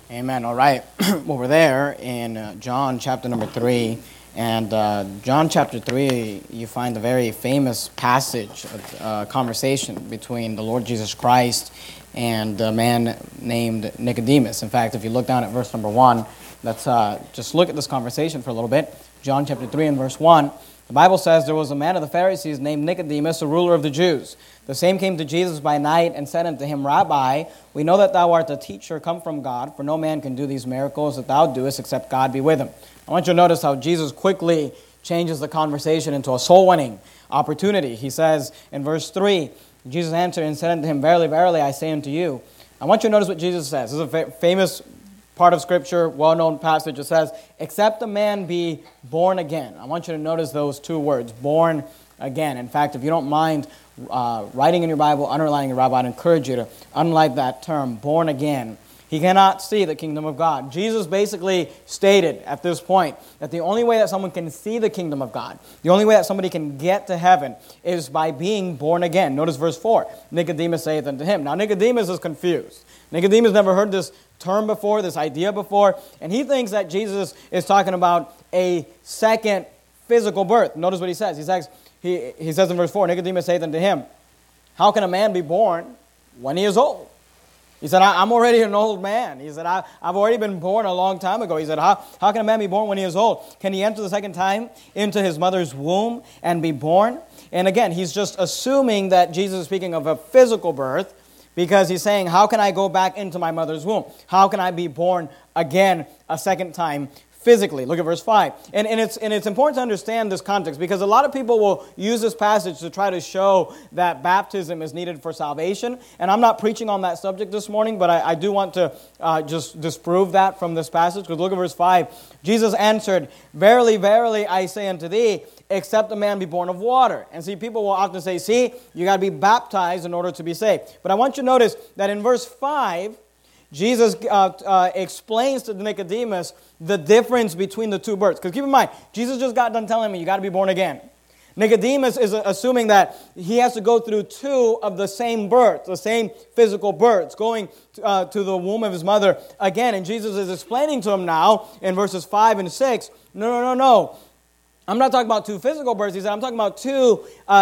Amen. All right. Well, we're there in John chapter number 3. And John chapter 3, you find a very famous passage, conversation between the Lord Jesus Christ and a man named Nicodemus. In fact, if you look down at verse number 1, let's just look at this conversation for a little bit. John chapter 3 and verse 1. The Bible says, there was a man of the Pharisees named Nicodemus, a ruler of the Jews. The same came to Jesus by night and said unto him, Rabbi, we know that thou art a teacher come from God, for no man can do these miracles that thou doest except God be with him. I want you to notice how Jesus quickly changes the conversation into a soul-winning opportunity. He says in verse 3, Jesus answered and said unto him, Verily, verily, I say unto you. I want you to notice what Jesus says. This is a famous part of Scripture, well-known passage. It says, except a man be born again. I want you to notice those two words, born again. In fact, if you don't mind writing in your Bible, underlining your Bible, I'd encourage you to underline that term, born again. He cannot see the kingdom of God. Jesus basically stated at this point that the only way that someone can see the kingdom of God, the only way that somebody can get to heaven is by being born again. Notice verse 4. Nicodemus saith unto him. Now Nicodemus is confused. Nicodemus never heard this term before, this idea before, and he thinks that Jesus is talking about a second physical birth. Notice what he says. He says in verse 4, Nicodemus saith unto him, how can a man be born when he is old? He said, I'm already an old man. He said, I've already been born a long time ago. He said, how can a man be born when he is old? Can he enter the second time into his mother's womb and be born? And again, he's just assuming that Jesus is speaking of a physical birth, because he's saying, how can I go back into my mother's womb? How can I be born again a second time physically? Look at verse 5. And it's important to understand this context, because a lot of people will use this passage to try to show that baptism is needed for salvation. And I'm not preaching on that subject this morning, but I do want to just disprove that from this passage. Because look at verse 5. Jesus answered, Verily, verily, I say unto thee, except a man be born of water. And see, people will often say, see, you got to be baptized in order to be saved. But I want you to notice that in verse 5, Jesus explains to Nicodemus the difference between the two births. Because keep in mind, Jesus just got done telling me you got to be born again. Nicodemus is assuming that he has to go through two of the same births, the same physical births, going to the womb of his mother again. And Jesus is explaining to him now in verses 5 and 6, no. I'm not talking about two physical births. He said, I'm talking about two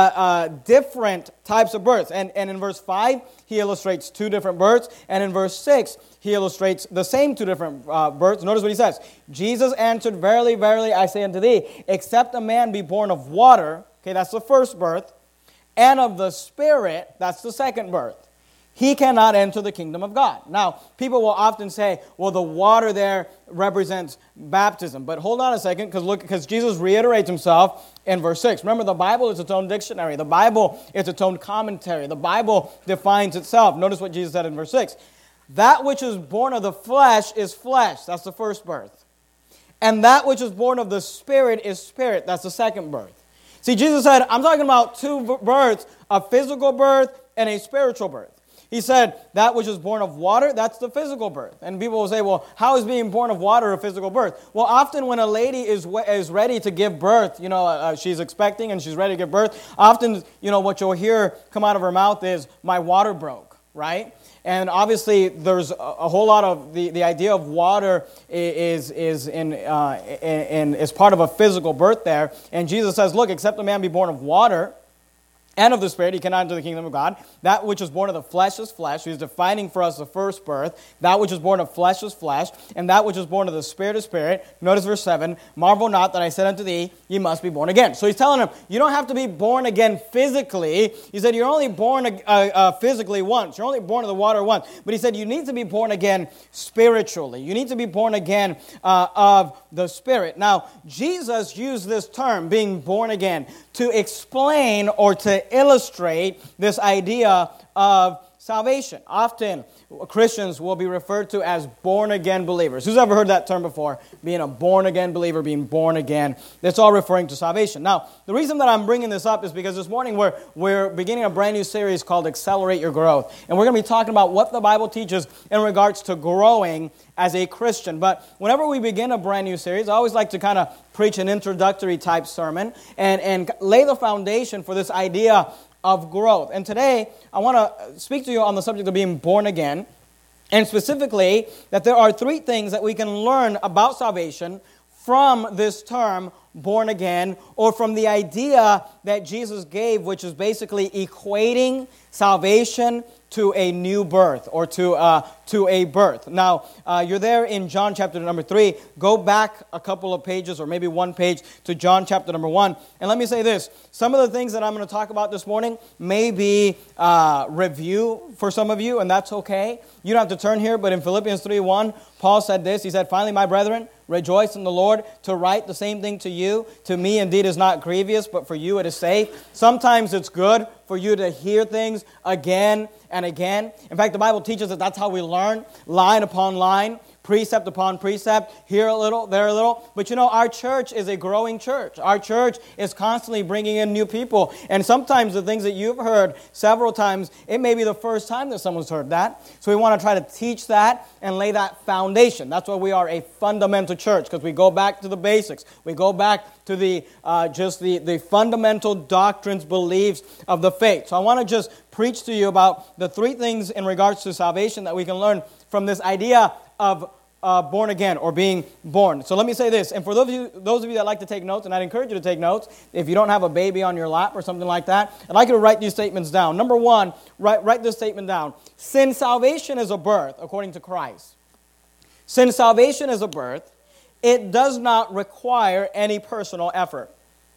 different types of births. And in verse 5, he illustrates two different births. And in verse 6, he illustrates the same two different births. Notice what he says. Jesus answered, Verily, verily, I say unto thee, except a man be born of water, okay, that's the first birth, and of the Spirit, that's the second birth, he cannot enter the kingdom of God. Now, people will often say, well, the water there represents baptism. But hold on a second, because Jesus reiterates himself in verse 6. Remember, the Bible is its own dictionary. The Bible is its own commentary. The Bible defines itself. Notice what Jesus said in verse 6. That which is born of the flesh is flesh. That's the first birth. And that which is born of the Spirit is spirit. That's the second birth. See, Jesus said, I'm talking about two births, a physical birth and a spiritual birth. He said, that which is born of water, that's the physical birth. And people will say, well, how is being born of water a physical birth? Well, often when a lady is ready to give birth, she's expecting and she's ready to give birth, often, what you'll hear come out of her mouth is, my water broke, right? And obviously, there's a whole lot of the idea of water is part of a physical birth there. And Jesus says, look, except a man be born of water and of the Spirit, he cannot enter the kingdom of God. That which is born of the flesh is flesh. He's defining for us the first birth. That which is born of flesh is flesh. And that which is born of the Spirit is spirit. Notice verse 7. Marvel not that I said unto thee, ye must be born again. So he's telling him, you don't have to be born again physically. He said, you're only born physically once. You're only born of the water once. But he said, you need to be born again spiritually. You need to be born again of the Spirit. Now, Jesus used this term, being born again, to explain or to illustrate this idea of salvation. Often, Christians will be referred to as born-again believers. Who's ever heard that term before? Being a born-again believer, being born again. That's all referring to salvation. Now, the reason that I'm bringing this up is because this morning we're beginning a brand new series called Accelerate Your Growth. And we're going to be talking about what the Bible teaches in regards to growing as a Christian. But whenever we begin a brand new series, I always like to kind of preach an introductory type sermon and lay the foundation for this idea of growth. And today, I want to speak to you on the subject of being born again. And specifically, that there are three things that we can learn about salvation from this term, born again, or from the idea that Jesus gave, which is basically equating salvation to a new birth, or to a birth. Now, you're there in John chapter number 3. Go back a couple of pages, or maybe one page, to John chapter number 1. And let me say this. Some of the things that I'm going to talk about this morning may be review for some of you, and that's okay. You don't have to turn here, but in Philippians 3:1, Paul said this. He said, "Finally, my brethren, rejoice in the Lord. To write the same thing to you, to me indeed is not grievous, but for you it is safe." Sometimes it's good for you to hear things again and again. In fact, the Bible teaches that that's how we learn, line upon line, precept upon precept, here a little, there a little. But you know, our church is a growing church. Our church is constantly bringing in new people. And sometimes the things that you've heard several times, it may be the first time that someone's heard that. So we want to try to teach that and lay that foundation. That's why we are a fundamental church, because we go back to the basics. We go back to the fundamental doctrines, beliefs of the faith. So I want to just preach to you about the three things in regards to salvation that we can learn from this idea of born again, or being born. So let me say this, and for those of you that like to take notes, and I'd encourage you to take notes, if you don't have a baby on your lap or something like that, I'd like you to write these statements down. Number one, write this statement down. Since salvation is a birth, according to Christ, since salvation is a birth, it does not require any personal effort.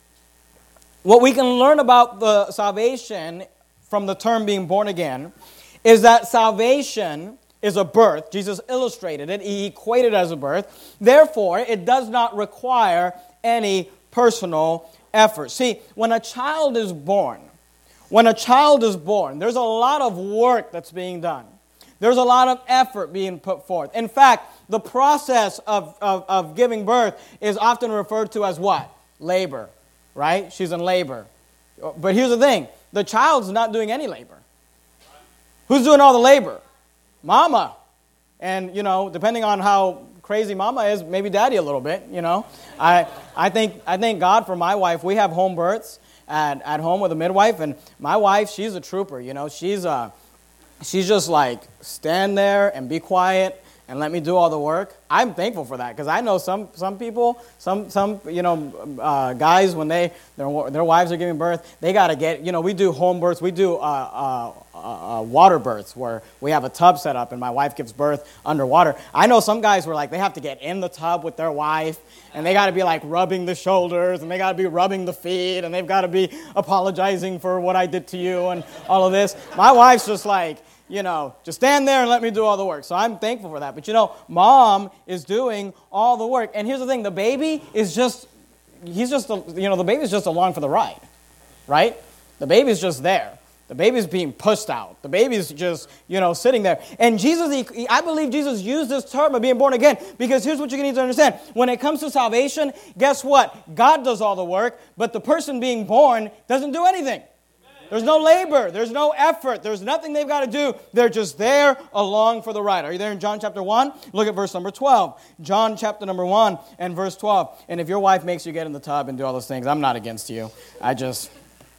What we can learn about the salvation from the term being born again is that salvation is a birth. Jesus illustrated it. He equated it as a birth. Therefore, it does not require any personal effort. See, when a child is born, there's a lot of work that's being done. There's a lot of effort being put forth. In fact, the process of giving birth is often referred to as what? Labor, right? She's in labor. But here's the thing. The child's not doing any labor. Who's doing all the labor? Mama. And, you know, depending on how crazy mama is, maybe daddy a little bit, you know. I thank God for my wife. We have home births at home with a midwife, and my wife, she's a trooper, you know. She's just like, stand there and be quiet and let me do all the work. I'm thankful for that, because I know some people, guys, when their wives are giving birth, they got to get, you know, we do home births, we do water births where we have a tub set up and my wife gives birth underwater. I know some guys were like, they have to get in the tub with their wife, and they got to be like rubbing the shoulders, and they got to be rubbing the feet, and they've got to be apologizing for what I did to you and all of this. My wife's just like, you know, just stand there and let me do all the work. So I'm thankful for that. But you know, mom is doing all the work. And here's the thing, the baby is the baby's just along for the ride, right? The baby's just there. The baby's being pushed out. The baby's just, you know, sitting there. And I believe Jesus used this term of being born again, because here's what you need to understand. When it comes to salvation, guess what? God does all the work, but the person being born doesn't do anything. There's no labor. There's no effort. There's nothing they've got to do. They're just there along for the ride. Are you there in John chapter 1? Look at verse number 12. John chapter number 1 and verse 12. And if your wife makes you get in the tub and do all those things, I'm not against you. I'm just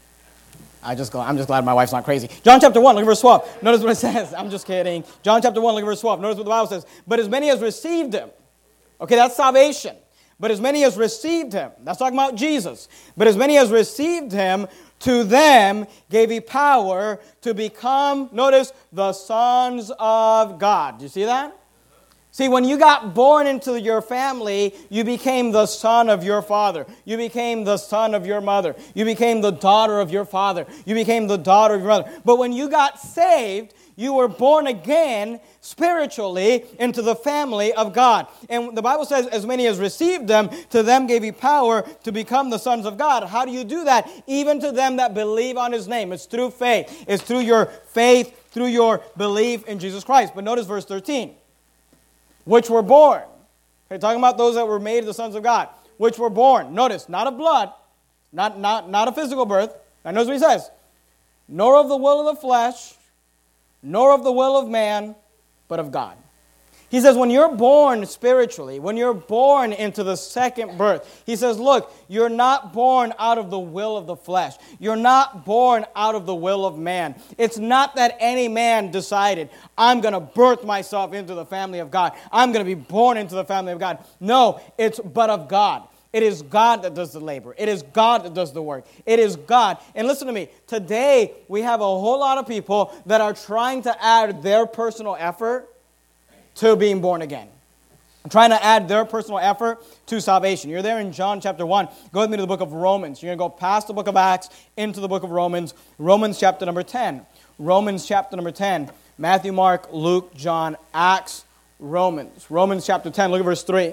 glad my wife's not crazy. John chapter 1, look at verse 12. Notice what it says. I'm just kidding. John chapter 1, look at verse 12. Notice what the Bible says. But as many as received him. Okay, that's salvation. But as many as received him. That's talking about Jesus. But as many as received him, to them gave he power to become, notice, the sons of God. Do you see that? See, when you got born into your family, you became the son of your father. You became the son of your mother. You became the daughter of your father. You became the daughter of your mother. But when you got saved, you were born again spiritually into the family of God. And the Bible says, as many as received them, to them gave he power to become the sons of God. How do you do that? Even to them that believe on his name. It's through faith. It's through your faith, through your belief in Jesus Christ. But notice verse 13. Which were born. Okay, talking about those that were made the sons of God. Which were born. Notice, not of blood. Not a physical birth. Now notice what he says. Nor of the will of the flesh, nor of the will of man, but of God. He says when you're born spiritually, when you're born into the second birth, he says, look, you're not born out of the will of the flesh. You're not born out of the will of man. It's not that any man decided, I'm going to birth myself into the family of God. I'm going to be born into the family of God. No, it's but of God. It is God that does the labor. It is God that does the work. It is God. And listen to me. Today, we have a whole lot of people that are trying to add their personal effort to being born again. I'm trying to add their personal effort to salvation. You're there in John chapter 1. Go with me to the book of Romans. You're going to go past the book of Acts into the book of Romans. Romans chapter number 10. Romans chapter number 10. Matthew, Mark, Luke, John, Acts, Romans. Romans chapter 10. Look at verse 3.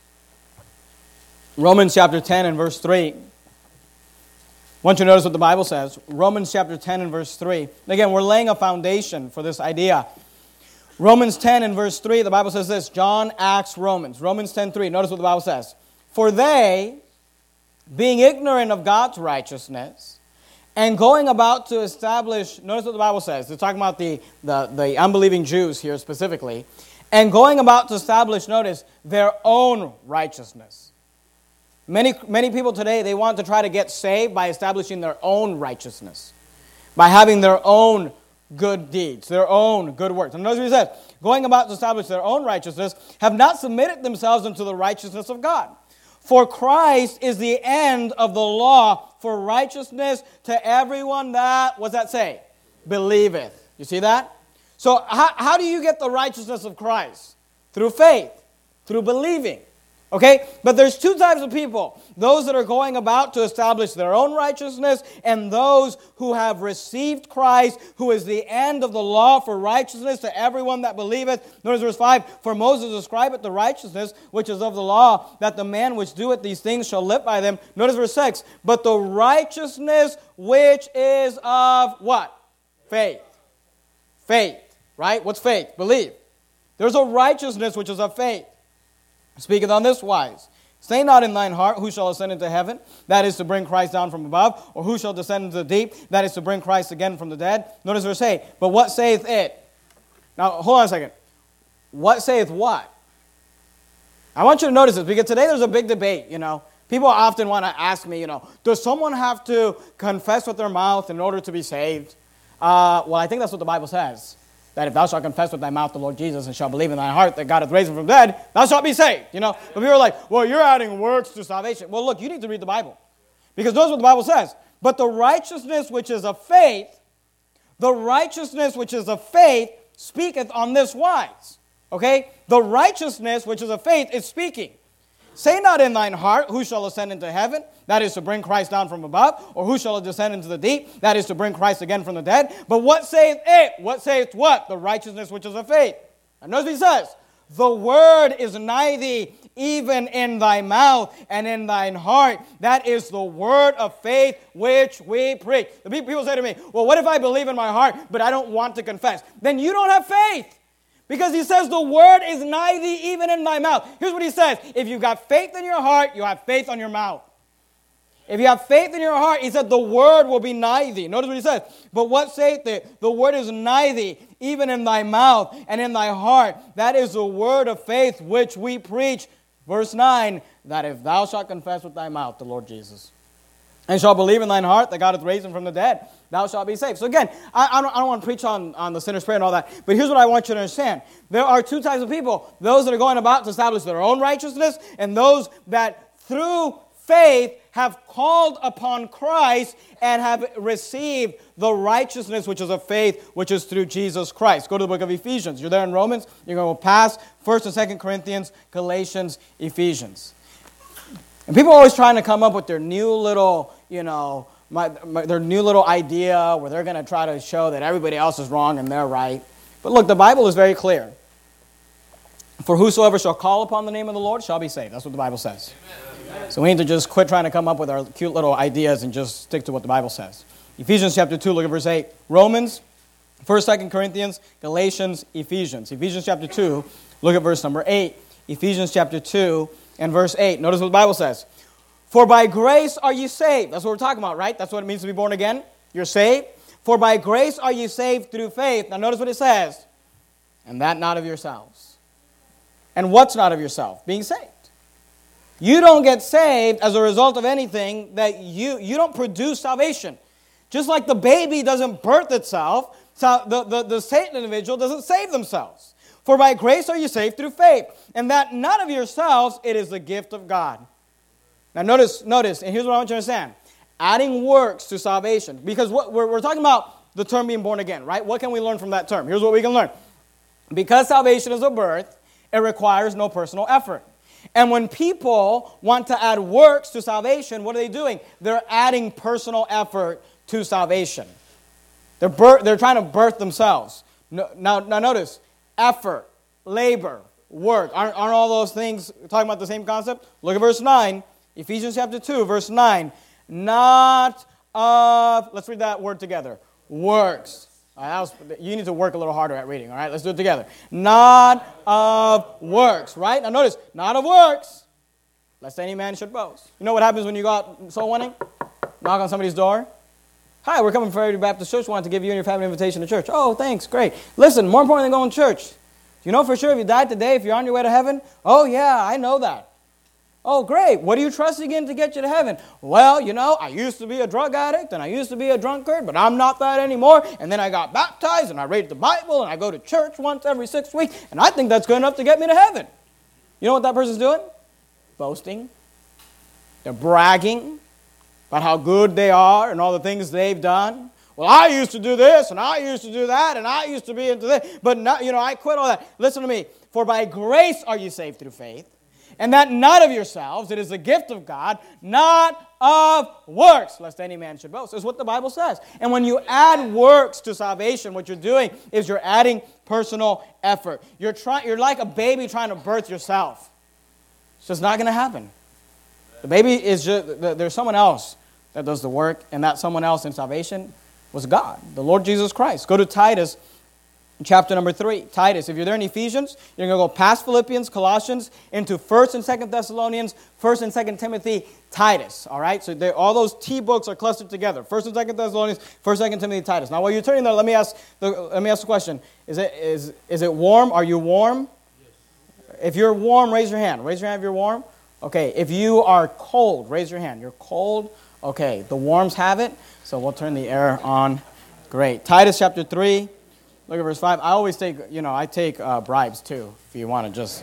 Romans chapter 10 and verse 3. I want you to notice what the Bible says. Romans chapter 10 and verse 3. And again, we're laying a foundation for this idea. Romans 10 and verse 3, the Bible says this. John, Acts, Romans. Romans 10:3. Notice what the Bible says. For they, being ignorant of God's righteousness, and going about to establish, notice what the Bible says. They're talking about the unbelieving Jews here specifically. And going about to establish, notice, their own righteousness. Many people today, they want to try to get saved by establishing their own righteousness. By having their own good deeds, their own good works. And notice what he says, going about to establish their own righteousness, have not submitted themselves unto the righteousness of God. For Christ is the end of the law for righteousness to everyone that, what's that say? Believeth. You see that? So how do you get the righteousness of Christ? Through faith, through believing. Okay? But there's two types of people. Those that are going about to establish their own righteousness and those who have received Christ, who is the end of the law for righteousness to everyone that believeth. Notice verse 5, for Moses describeth the righteousness which is of the law, that the man which doeth these things shall live by them. Notice verse 6, but the righteousness which is of what? Faith. Faith, right? What's faith? Believe. There's a righteousness which is of faith. Speaketh on this wise, say not in thine heart, who shall ascend into heaven? That is to bring Christ down from above. Or who shall descend into the deep? That is to bring Christ again from the dead. Notice verse 8. But what saith it? Now, hold on a second. What saith what? I want you to notice this, because today there's a big debate, People often want to ask me, does someone have to confess with their mouth in order to be saved? Well, I think that's what the Bible says. That if thou shalt confess with thy mouth the Lord Jesus and shalt believe in thy heart that God hath raised him from the dead, thou shalt be saved. But people are like, well, you're adding works to salvation. Well, look, you need to read the Bible. Because notice what the Bible says. But the righteousness which is of faith, speaketh on this wise. Okay? The righteousness which is of faith is speaking. Say not in thine heart, who shall ascend into heaven? That is to bring Christ down from above. Or who shall descend into the deep? That is to bring Christ again from the dead. But what saith it? What saith what? The righteousness which is of faith. And notice what he says. The word is nigh thee, even in thy mouth and in thine heart. That is the word of faith which we preach. The people say to me, well, what if I believe in my heart, but I don't want to confess? Then you don't have faith. Because he says the word is nigh thee, even in thy mouth. Here's what he says. If you've got faith in your heart, you have faith on your mouth. If you have faith in your heart, he said the word will be nigh thee. Notice what he says. But what saith it? The word is nigh thee, even in thy mouth and in thy heart. That is the word of faith which we preach. Verse 9, that if thou shalt confess with thy mouth the Lord Jesus, and shalt believe in thine heart that God hath raised him from the dead, thou shalt be saved. So again, I don't want to preach on the sinner's prayer and all that, but here's what I want you to understand. There are two types of people. Those that are going about to establish their own righteousness, and those that through faith have called upon Christ and have received the righteousness which is of faith, which is through Jesus Christ. Go to the book of Ephesians. You're there in Romans. You're going to pass 1st and 2nd Corinthians, Galatians, Ephesians. And people are always trying to come up with their new little, their new little idea where they're going to try to show that everybody else is wrong and they're right. But look, the Bible is very clear. For whosoever shall call upon the name of the Lord shall be saved. That's what the Bible says. Amen. So we need to just quit trying to come up with our cute little ideas and just stick to what the Bible says. Ephesians chapter 2, look at verse 8. Romans, 1st, 2nd Corinthians, Galatians, Ephesians. Ephesians chapter 2, look at verse number 8. Ephesians chapter 2 and verse 8. Notice what the Bible says. For by grace are you saved. That's what we're talking about, right? That's what it means to be born again. You're saved. For by grace are you saved through faith. Now notice what it says. And that not of yourselves. And what's not of yourself? Being saved. You don't get saved as a result of anything that you don't produce salvation. Just like the baby doesn't birth itself, so the saved individual doesn't save themselves. For by grace are you saved through faith, and that not of yourselves, it is the gift of God. Now notice, and here's what I want you to understand. Adding works to salvation. Because what we're talking about the term being born again, right? What can we learn from that term? Here's what we can learn. Because salvation is a birth, it requires no personal effort. And when people want to add works to salvation, what are they doing? They're adding personal effort to salvation. They're trying to birth themselves. Now notice, effort, labor, work. Aren't all those things talking about the same concept? Look at verse 9. Ephesians chapter 2, verse 9. Not of, let's read that word together. Works. You need to work a little harder at reading, all right? Let's do it together. Not of works, right? Now notice, not of works, lest any man should boast. You know what happens when you go out soul winning? Knock on somebody's door. Hi, we're coming from Fairview Baptist Church. Wanted to give you and your family an invitation to church. Oh, thanks, great. Listen, more important than going to church. Do you know for sure if you died today, if you're on your way to heaven? Oh, yeah, I know that. Oh, great. What are you trusting in to get you to heaven? Well, you know, I used to be a drug addict and I used to be a drunkard, but I'm not that anymore. And then I got baptized and I read the Bible and I go to church once every 6 weeks, and I think that's good enough to get me to heaven. You know what that person's doing? Boasting. They're bragging about how good they are and all the things they've done. Well, I used to do this and I used to do that and I used to be into this, but now, I quit all that. Listen to me. For by grace are you saved through faith. And that not of yourselves, it is a gift of God, not of works, lest any man should boast. Is what the Bible says. And when you add works to salvation, what you're doing is you're adding personal effort. You're like a baby trying to birth yourself. It's just not going to happen. The baby is just, there's someone else that does the work, and that someone else in salvation was God, the Lord Jesus Christ. Go to Titus chapter number 3. Titus, if you're there in Ephesians, you're going to go past Philippians, Colossians, into 1st and 2nd Thessalonians, 1st and 2nd Timothy, Titus. All right? So all those T books are clustered together. 1st and 2nd Thessalonians, 1st, 2nd Timothy, Titus. Now, while you're turning there, let me ask the question. Is it warm? Are you warm? Yes. If you're warm, raise your hand. Raise your hand if you're warm. Okay. If you are cold, raise your hand. You're cold? Okay. The warms have it. So we'll turn the air on. Great. Titus chapter 3. Look at verse 5. I always take, I take bribes too, if you want to just,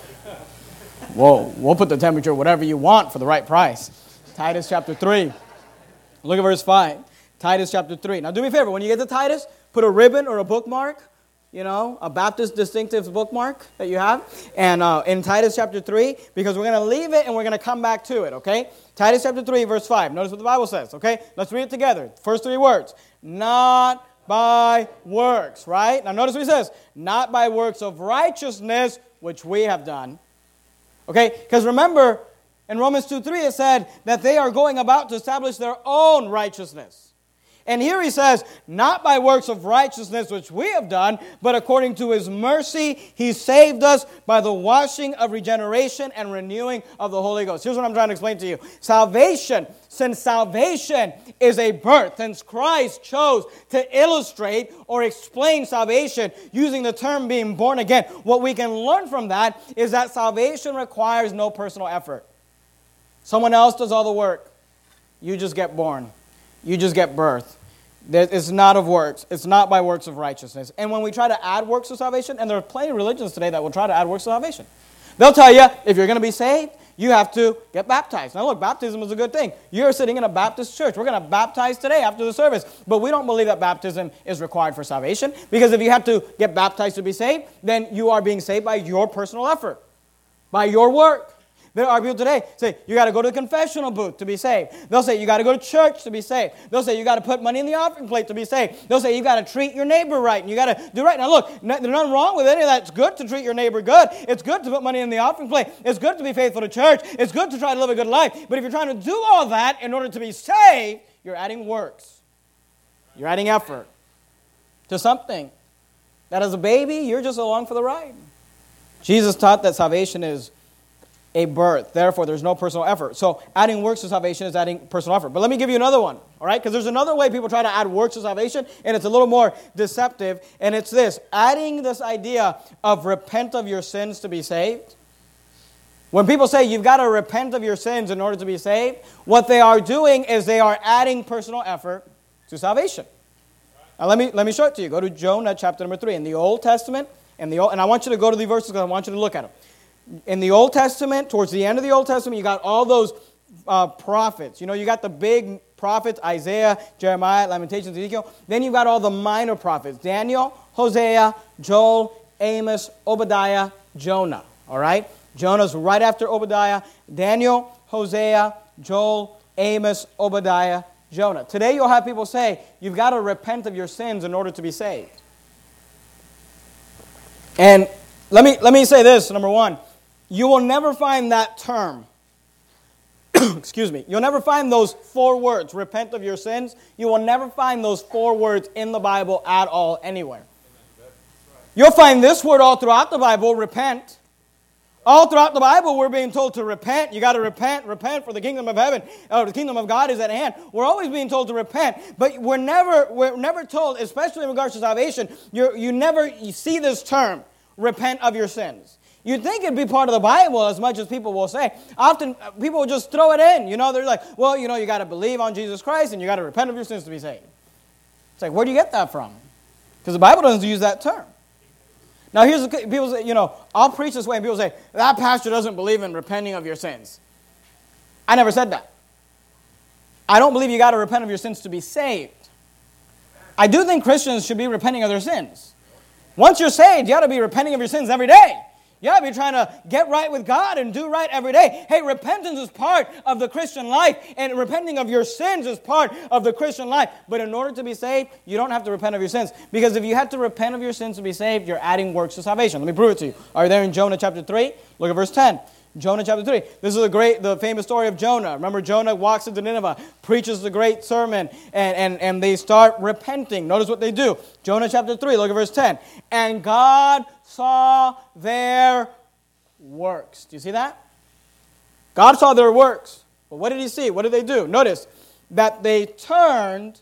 we'll put the temperature whatever you want for the right price. Titus chapter 3. Look at verse 5. Titus chapter 3. Now do me a favor, when you get to Titus, put a ribbon or a bookmark, a Baptist distinctive bookmark that you have, and in Titus chapter 3, because we're going to leave it and we're going to come back to it, okay? Titus chapter 3, verse 5. Notice what the Bible says, okay? Let's read it together. First 3 words. Not by works, right? Now notice what he says. Not by works of righteousness, which we have done. Okay? Because remember, in Romans 2:3 it said that they are going about to establish their own righteousness. And here he says, not by works of righteousness which we have done, but according to his mercy, he saved us by the washing of regeneration and renewing of the Holy Ghost. Here's what I'm trying to explain to you. Since salvation is a birth, since Christ chose to illustrate or explain salvation using the term being born again, what we can learn from that is that salvation requires no personal effort. Someone else does all the work. You just get born. You just get birth. It's not of works. It's not by works of righteousness. And when we try to add works to salvation, and there are plenty of religions today that will try to add works to salvation. They'll tell you, if you're going to be saved, you have to get baptized. Now look, baptism is a good thing. You're sitting in a Baptist church. We're going to baptize today after the service. But we don't believe that baptism is required for salvation. Because if you have to get baptized to be saved, then you are being saved by your personal effort, by your work. There are people today say, you got to go to the confessional booth to be saved. They'll say, you got to go to church to be saved. They'll say, you got to put money in the offering plate to be saved. They'll say, you got to treat your neighbor right, and you got to do right. Now look, there's nothing wrong with any of that. It's good to treat your neighbor good. It's good to put money in the offering plate. It's good to be faithful to church. It's good to try to live a good life. But if you're trying to do all that in order to be saved, you're adding works. You're adding effort to something that as a baby, you're just along for the ride. Jesus taught that salvation is a birth. Therefore, there's no personal effort. So adding works to salvation is adding personal effort. But let me give you another one, all right? Because there's another way people try to add works to salvation, and it's a little more deceptive, and it's this: adding this idea of repent of your sins to be saved. When people say you've got to repent of your sins in order to be saved, what they are doing is they are adding personal effort to salvation. Now let me show it to you. Go to Jonah chapter number 3. In the Old Testament, and I want you to go to the verses because I want you to look at them. In the Old Testament, towards the end of the Old Testament, you got all those prophets. You got the big prophets, Isaiah, Jeremiah, Lamentations, Ezekiel. Then you've got all the minor prophets: Daniel, Hosea, Joel, Amos, Obadiah, Jonah. All right? Jonah's right after Obadiah. Daniel, Hosea, Joel, Amos, Obadiah, Jonah. Today you'll have people say, you've got to repent of your sins in order to be saved. And let me say this, number one. You will never find that term. Excuse me. You'll never find those 4 words, repent of your sins. You will never find those 4 words in the Bible at all anywhere. You'll find this word all throughout the Bible, repent. All throughout the Bible, we're being told to repent. You got to repent, for the kingdom of heaven, or the kingdom of God is at hand. We're always being told to repent, but we're never told, especially in regards to salvation. You see this term, repent of your sins. You'd think it'd be part of the Bible as much as people will say. Often people will just throw it in. They're like, well, you got to believe on Jesus Christ and you got to repent of your sins to be saved. It's like, where do you get that from? Because the Bible doesn't use that term. Now, here's the people say, I'll preach this way, and people say, that pastor doesn't believe in repenting of your sins. I never said that. I don't believe you got to repent of your sins to be saved. I do think Christians should be repenting of their sins. Once you're saved, you got to be repenting of your sins every day. You got to be trying to get right with God and do right every day. Hey, repentance is part of the Christian life, and repenting of your sins is part of the Christian life. But in order to be saved, you don't have to repent of your sins. Because if you had to repent of your sins to be saved, you're adding works to salvation. Let me prove it to you. Are you there in Jonah chapter 3? Look at verse 10. Jonah chapter 3. This is the famous story of Jonah. Remember, Jonah walks into Nineveh, preaches the great sermon, and they start repenting. Notice what they do. Jonah chapter 3, look at verse 10. And God saw their works. Do you see that? God saw their works. But what did he see? What did they do? Notice that they turned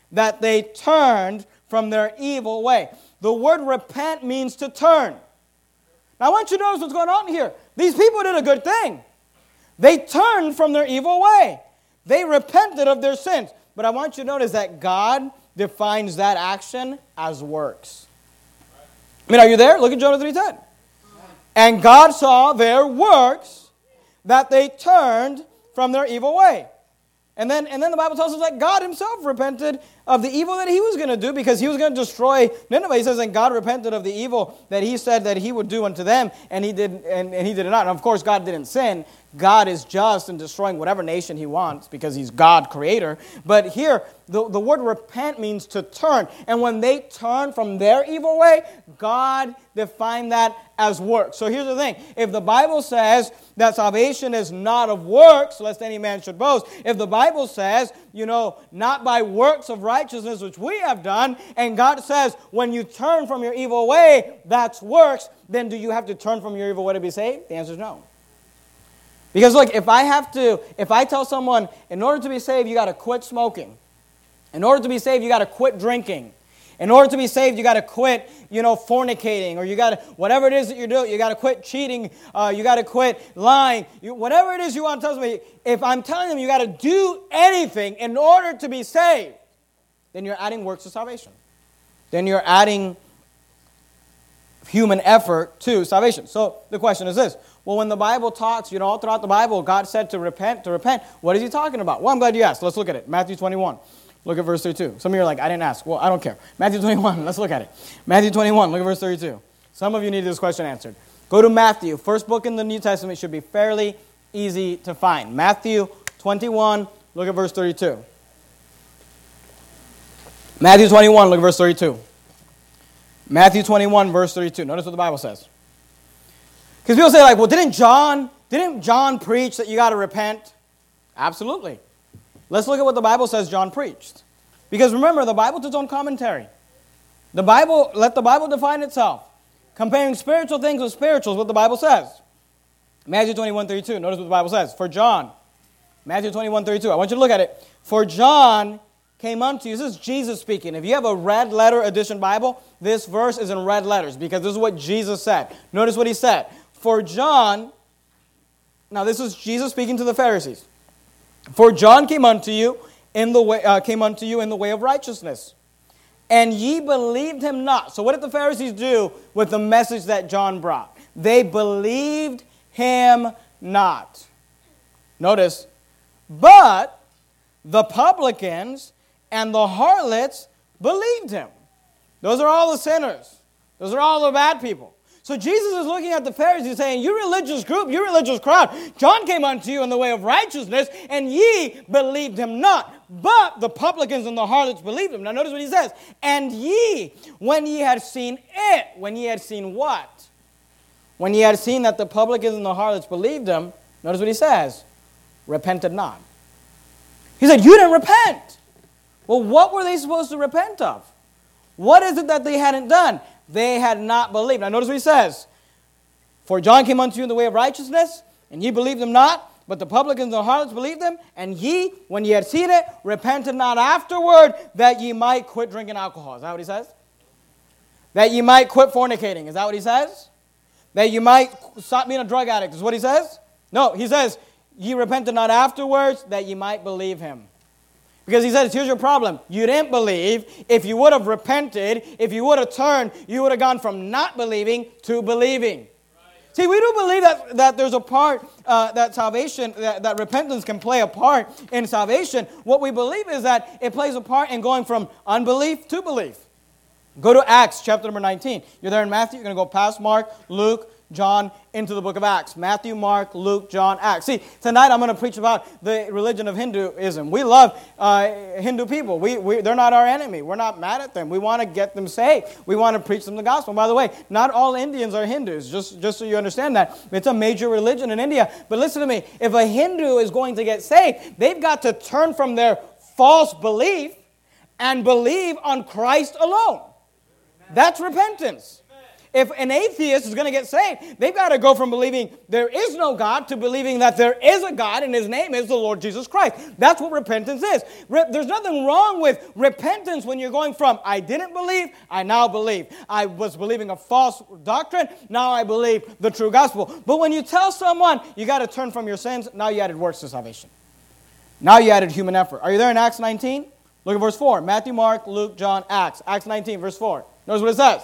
from their evil way. The word repent means to turn. Now I want you to notice what's going on here. These people did a good thing. They turned from their evil way. They repented of their sins. But I want you to notice that God defines that action as works. Are you there? Look at Jonah 3:10. And God saw their works, that they turned from their evil way. And then the Bible tells us that God himself repented of the evil that he was going to do, because he was going to destroy Nineveh. He says, and God repented of the evil that he said that he would do unto them, and he did it not. And of course, God didn't sin. God is just in destroying whatever nation he wants because he's God, creator. But here, the word repent means to turn. And when they turn from their evil way, God defined that as works. So here's the thing. If the Bible says that salvation is not of works, lest any man should boast, if the Bible says, not by works of righteousness which we have done, and God says when you turn from your evil way, that's works, then do you have to turn from your evil way to be saved? The answer is no. Because look, if I tell someone, in order to be saved, you got to quit smoking. In order to be saved, you got to quit drinking. In order to be saved, you got to quit, fornicating, or you got to, whatever it is that you're doing, you got to quit cheating, you got to quit lying, whatever it is you want to tell somebody. If I'm telling them you got to do anything in order to be saved, then you're adding works to salvation. Then you're adding human effort to salvation. So the question is this. Well, when the Bible talks, all throughout the Bible, God said to repent. What is he talking about? Well, I'm glad you asked. Let's look at it. Matthew 21. Look at verse 32. Some of you are like, I didn't ask. Well, I don't care. Matthew 21. Let's look at it. Matthew 21. Look at verse 32. Some of you need this question answered. Go to Matthew. First book in the New Testament should be fairly easy to find. Matthew 21. Look at verse 32. Matthew 21. Look at verse 32. Matthew 21, verse 32. Notice what the Bible says. Because people say, well, didn't John preach that you got to repent? Absolutely. Let's look at what the Bible says John preached. Because remember, the Bible is its own commentary. Let the Bible define itself. Comparing spiritual things with spirituals, what the Bible says. Matthew 21:32. Notice what the Bible says. For John, Matthew 21:32. I want you to look at it. For John came unto you. This is Jesus speaking. If you have a red letter edition Bible, this verse is in red letters because this is what Jesus said. Notice what he said. For John, now this is Jesus speaking to the Pharisees. For John came unto you in the way of righteousness, and ye believed him not. So what did the Pharisees do with the message that John brought? They believed him not. Notice, but the publicans and the harlots believed him. Those are all the sinners. Those are all the bad people. So Jesus is looking at the Pharisees saying, you religious group, you religious crowd, John came unto you in the way of righteousness, and ye believed him not. But the publicans and the harlots believed him. Now notice what he says. And ye, when ye had seen it, when ye had seen what? When ye had seen that the publicans and the harlots believed him, notice what he says, repented not. He said, you didn't repent. Well, what were they supposed to repent of? What is it that they hadn't done? They had not believed. Now notice what he says. For John came unto you in the way of righteousness, and ye believed him not, but the publicans and the harlots believed him, and ye, when ye had seen it, repented not afterward, that ye might quit drinking alcohol. Is that what he says? That ye might quit fornicating. Is that what he says? That you might stop being a drug addict. Is what he says? No, he says, ye repented not afterwards, that ye might believe him. Because he says, here's your problem. You didn't believe. If you would have repented, if you would have turned, you would have gone from not believing to believing. Right. See, we do believe that there's a part, that salvation, that repentance can play a part in salvation. What we believe is that it plays a part in going from unbelief to belief. Go to Acts chapter number 19. You're there in Matthew. You're going to go past Mark, Luke, John, into the book of Acts. Matthew, Mark, Luke, John, Acts. See, tonight I'm going to preach about the religion of Hinduism. We love Hindu people. They're not our enemy. We're not mad at them. We want to get them saved. We want to preach them the gospel. By the way, not all Indians are Hindus, just so you understand that. It's a major religion in India. But listen to me. If a Hindu is going to get saved, they've got to turn from their false belief and believe on Christ alone. That's repentance. If an atheist is going to get saved, they've got to go from believing there is no God to believing that there is a God and his name is the Lord Jesus Christ. That's what repentance is. There's nothing wrong with repentance when you're going from I didn't believe, I now believe. I was believing a false doctrine, now I believe the true gospel. But when you tell someone you got to turn from your sins, now you added works to salvation. Now you added human effort. Are you there in Acts 19? Look at verse 4. Matthew, Mark, Luke, John, Acts. Acts 19, verse 4. Notice what it says.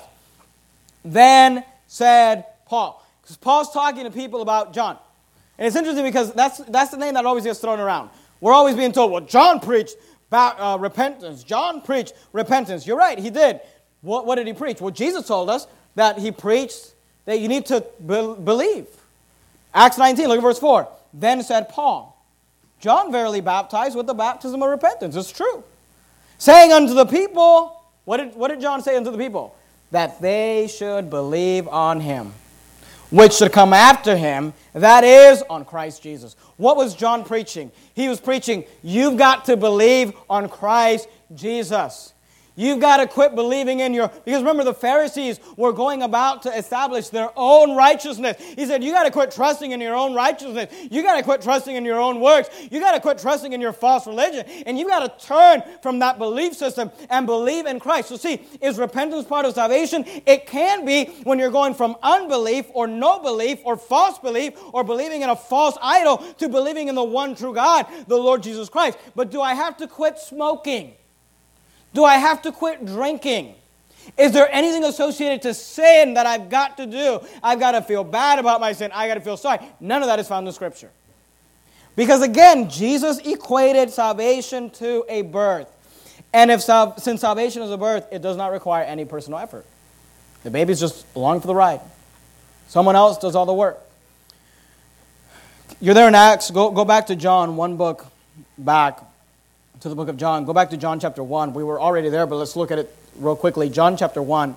Then said Paul. Because Paul's talking to people about John. And it's interesting because that's the name that always gets thrown around. We're always being told, well, John preached repentance. John preached repentance. You're right, he did. What did he preach? Well, Jesus told us that he preached that you need to believe. Acts 19, look at verse 4. Then said Paul, John verily baptized with the baptism of repentance. It's true. Saying unto the people, what did John say unto the people? That they should believe on him, which should come after him, that is, on Christ Jesus. What was John preaching? He was preaching, you've got to believe on Christ Jesus. You've got to quit believing in because remember the Pharisees were going about to establish their own righteousness. He said, you got to quit trusting in your own righteousness. You got to quit trusting in your own works. You got to quit trusting in your false religion. And you got to turn from that belief system and believe in Christ. So see, is repentance part of salvation? It can be when you're going from unbelief or no belief or false belief or believing in a false idol to believing in the one true God, the Lord Jesus Christ. But do I have to quit smoking? Do I have to quit drinking? Is there anything associated to sin that I've got to do? I've got to feel bad about my sin. I've got to feel sorry. None of that is found in Scripture. Because again, Jesus equated salvation to a birth. And since salvation is a birth, it does not require any personal effort. The baby's just along for the ride. Someone else does all the work. You're there in Acts. Go back to John, one book back. To the book of John. Go back to John chapter 1. We were already there, but let's look at it real quickly. John chapter 1.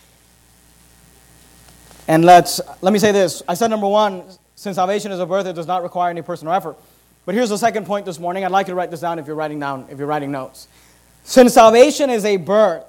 And let me say this. I said number one, since salvation is a birth, it does not require any personal effort. But here's the second point this morning. I'd like you to write this down if you're writing notes. Since salvation is a birth,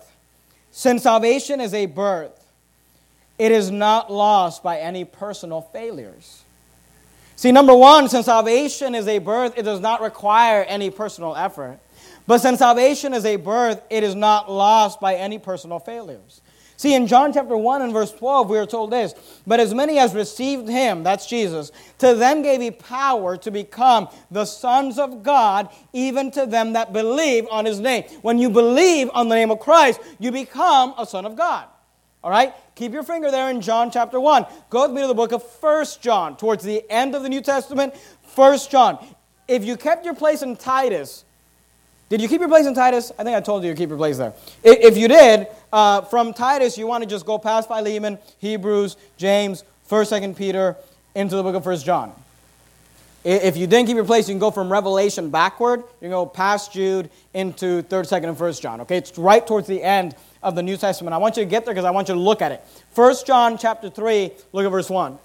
it is not lost by any personal failures. See, number one, since salvation is a birth, it does not require any personal effort. But since salvation is a birth, it is not lost by any personal failures. See, in John chapter 1 and verse 12, we are told this, but as many as received him, that's Jesus, to them gave he power to become the sons of God, even to them that believe on his name. When you believe on the name of Christ, you become a son of God. All right? Keep your finger there in John chapter 1. Go with me to the book of 1 John, towards the end of the New Testament. 1 John. If you kept your place in Titus, did you keep your place in Titus? I think I told you to keep your place there. If you did, from Titus, you want to just go past Philemon, Hebrews, James, 1st, 2nd Peter, into the book of 1 John. If you didn't keep your place, you can go from Revelation backward. You can go past Jude into 3rd, 2nd, and 1 John. Okay, it's right towards the end of the New Testament. I want you to get there because I want you to look at it. 1 John chapter 3, look at verse 1.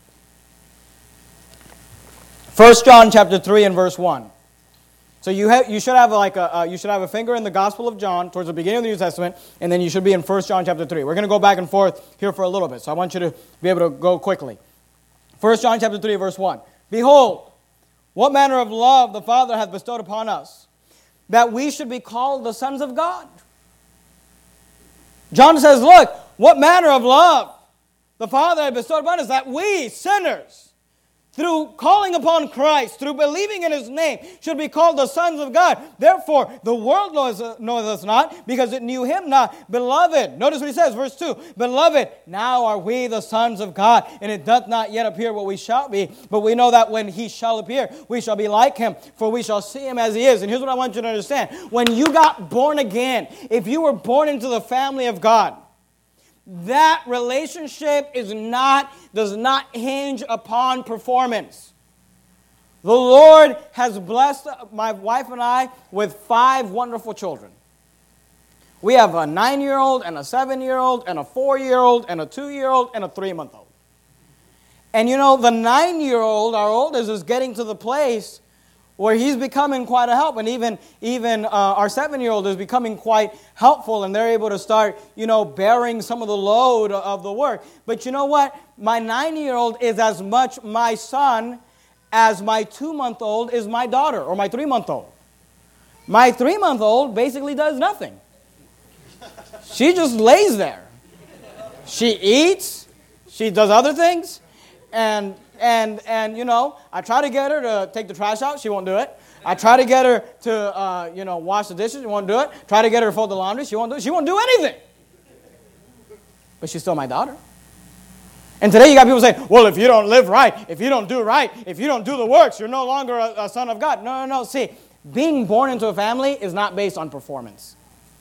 1 John chapter 3 and verse 1. So you should have a finger in the Gospel of John towards the beginning of the New Testament, and then you should be in 1 John chapter 3. We're going to go back and forth here for a little bit, so I want you to be able to go quickly. 1 John chapter 3, verse 1. Behold, what manner of love the Father hath bestowed upon us, that we should be called the sons of God. John says, look, what manner of love the Father hath bestowed upon us, that we, sinners, through calling upon Christ, through believing in his name, should be called the sons of God. Therefore, the world knoweth us not, because it knew him not. Beloved, notice what he says, verse 2. Beloved, now are we the sons of God, and it doth not yet appear what we shall be. But we know that when he shall appear, we shall be like him, for we shall see him as he is. And here's what I want you to understand. When you got born again, if you were born into the family of God, that relationship does not hinge upon performance. The Lord has blessed my wife and I with 5 wonderful children. We have a 9-year-old and a 7-year-old and a 4-year-old and a 2-year-old and a 3-month-old. And you know, the 9-year-old, our oldest, is getting to the place where he's becoming quite a help, and even our 7-year-old is becoming quite helpful, and they're able to start, bearing some of the load of the work. But you know what? My 9-year-old is as much my son as my 2-month-old is my daughter, or my 3-month-old. My 3-month-old basically does nothing. She just lays there. She eats, she does other things, and I try to get her to take the trash out. She won't do it. I try to get her to, wash the dishes. She won't do it. Try to get her to fold the laundry. She won't do it. She won't do anything. But she's still my daughter. And today you got people saying, well, if you don't live right, if you don't do right, if you don't do the works, you're no longer a son of God. No. See, being born into a family is not based on performance.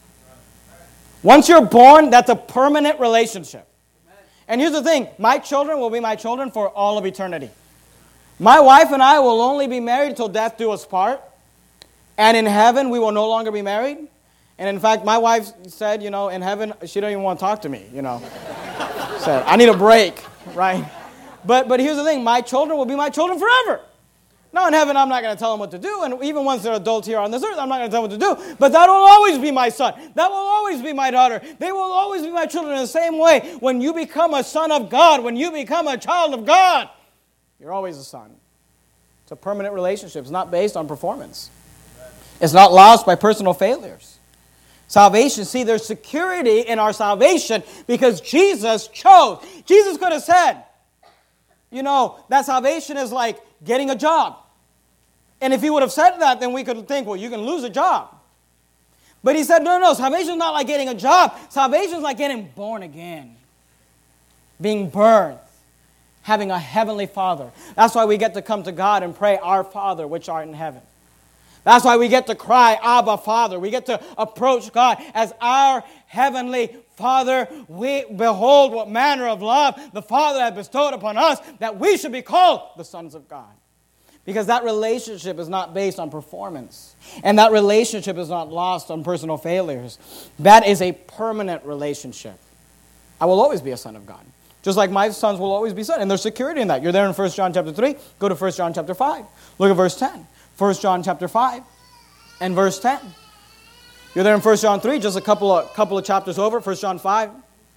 Once you're born, that's a permanent relationship. And here's the thing, my children will be my children for all of eternity. My wife and I will only be married till death do us part. And in heaven, we will no longer be married. And in fact, my wife said, in heaven, she don't even want to talk to me, Said, I need a break, right? But here's the thing, my children will be my children forever. Now in heaven, I'm not going to tell them what to do, and even once they're adults here on this earth, I'm not going to tell them what to do, but that will always be my son. That will always be my daughter. They will always be my children in the same way. When you become a son of God, when you become a child of God, you're always a son. It's a permanent relationship. It's not based on performance. It's not lost by personal failures. Salvation, see, there's security in our salvation because Jesus chose. Jesus could have said, that salvation is like getting a job. And if he would have said that, then we could think, well, you can lose a job. But he said, no, salvation is not like getting a job. Salvation is like getting born again. Being birthed. Having a heavenly Father. That's why we get to come to God and pray, Our Father, which art in heaven. That's why we get to cry, Abba, Father. We get to approach God as our heavenly Father. We behold what manner of love the Father hath bestowed upon us, that we should be called the sons of God. Because that relationship is not based on performance. And that relationship is not lost on personal failures. That is a permanent relationship. I will always be a son of God. Just like my sons will always be sons. And there's security in that. You're there in 1 John chapter 3. Go to 1 John chapter 5. Look at verse 10. 1 John chapter 5 and verse 10. You're there in 1 John 3, just a couple of chapters over, 1 John 5.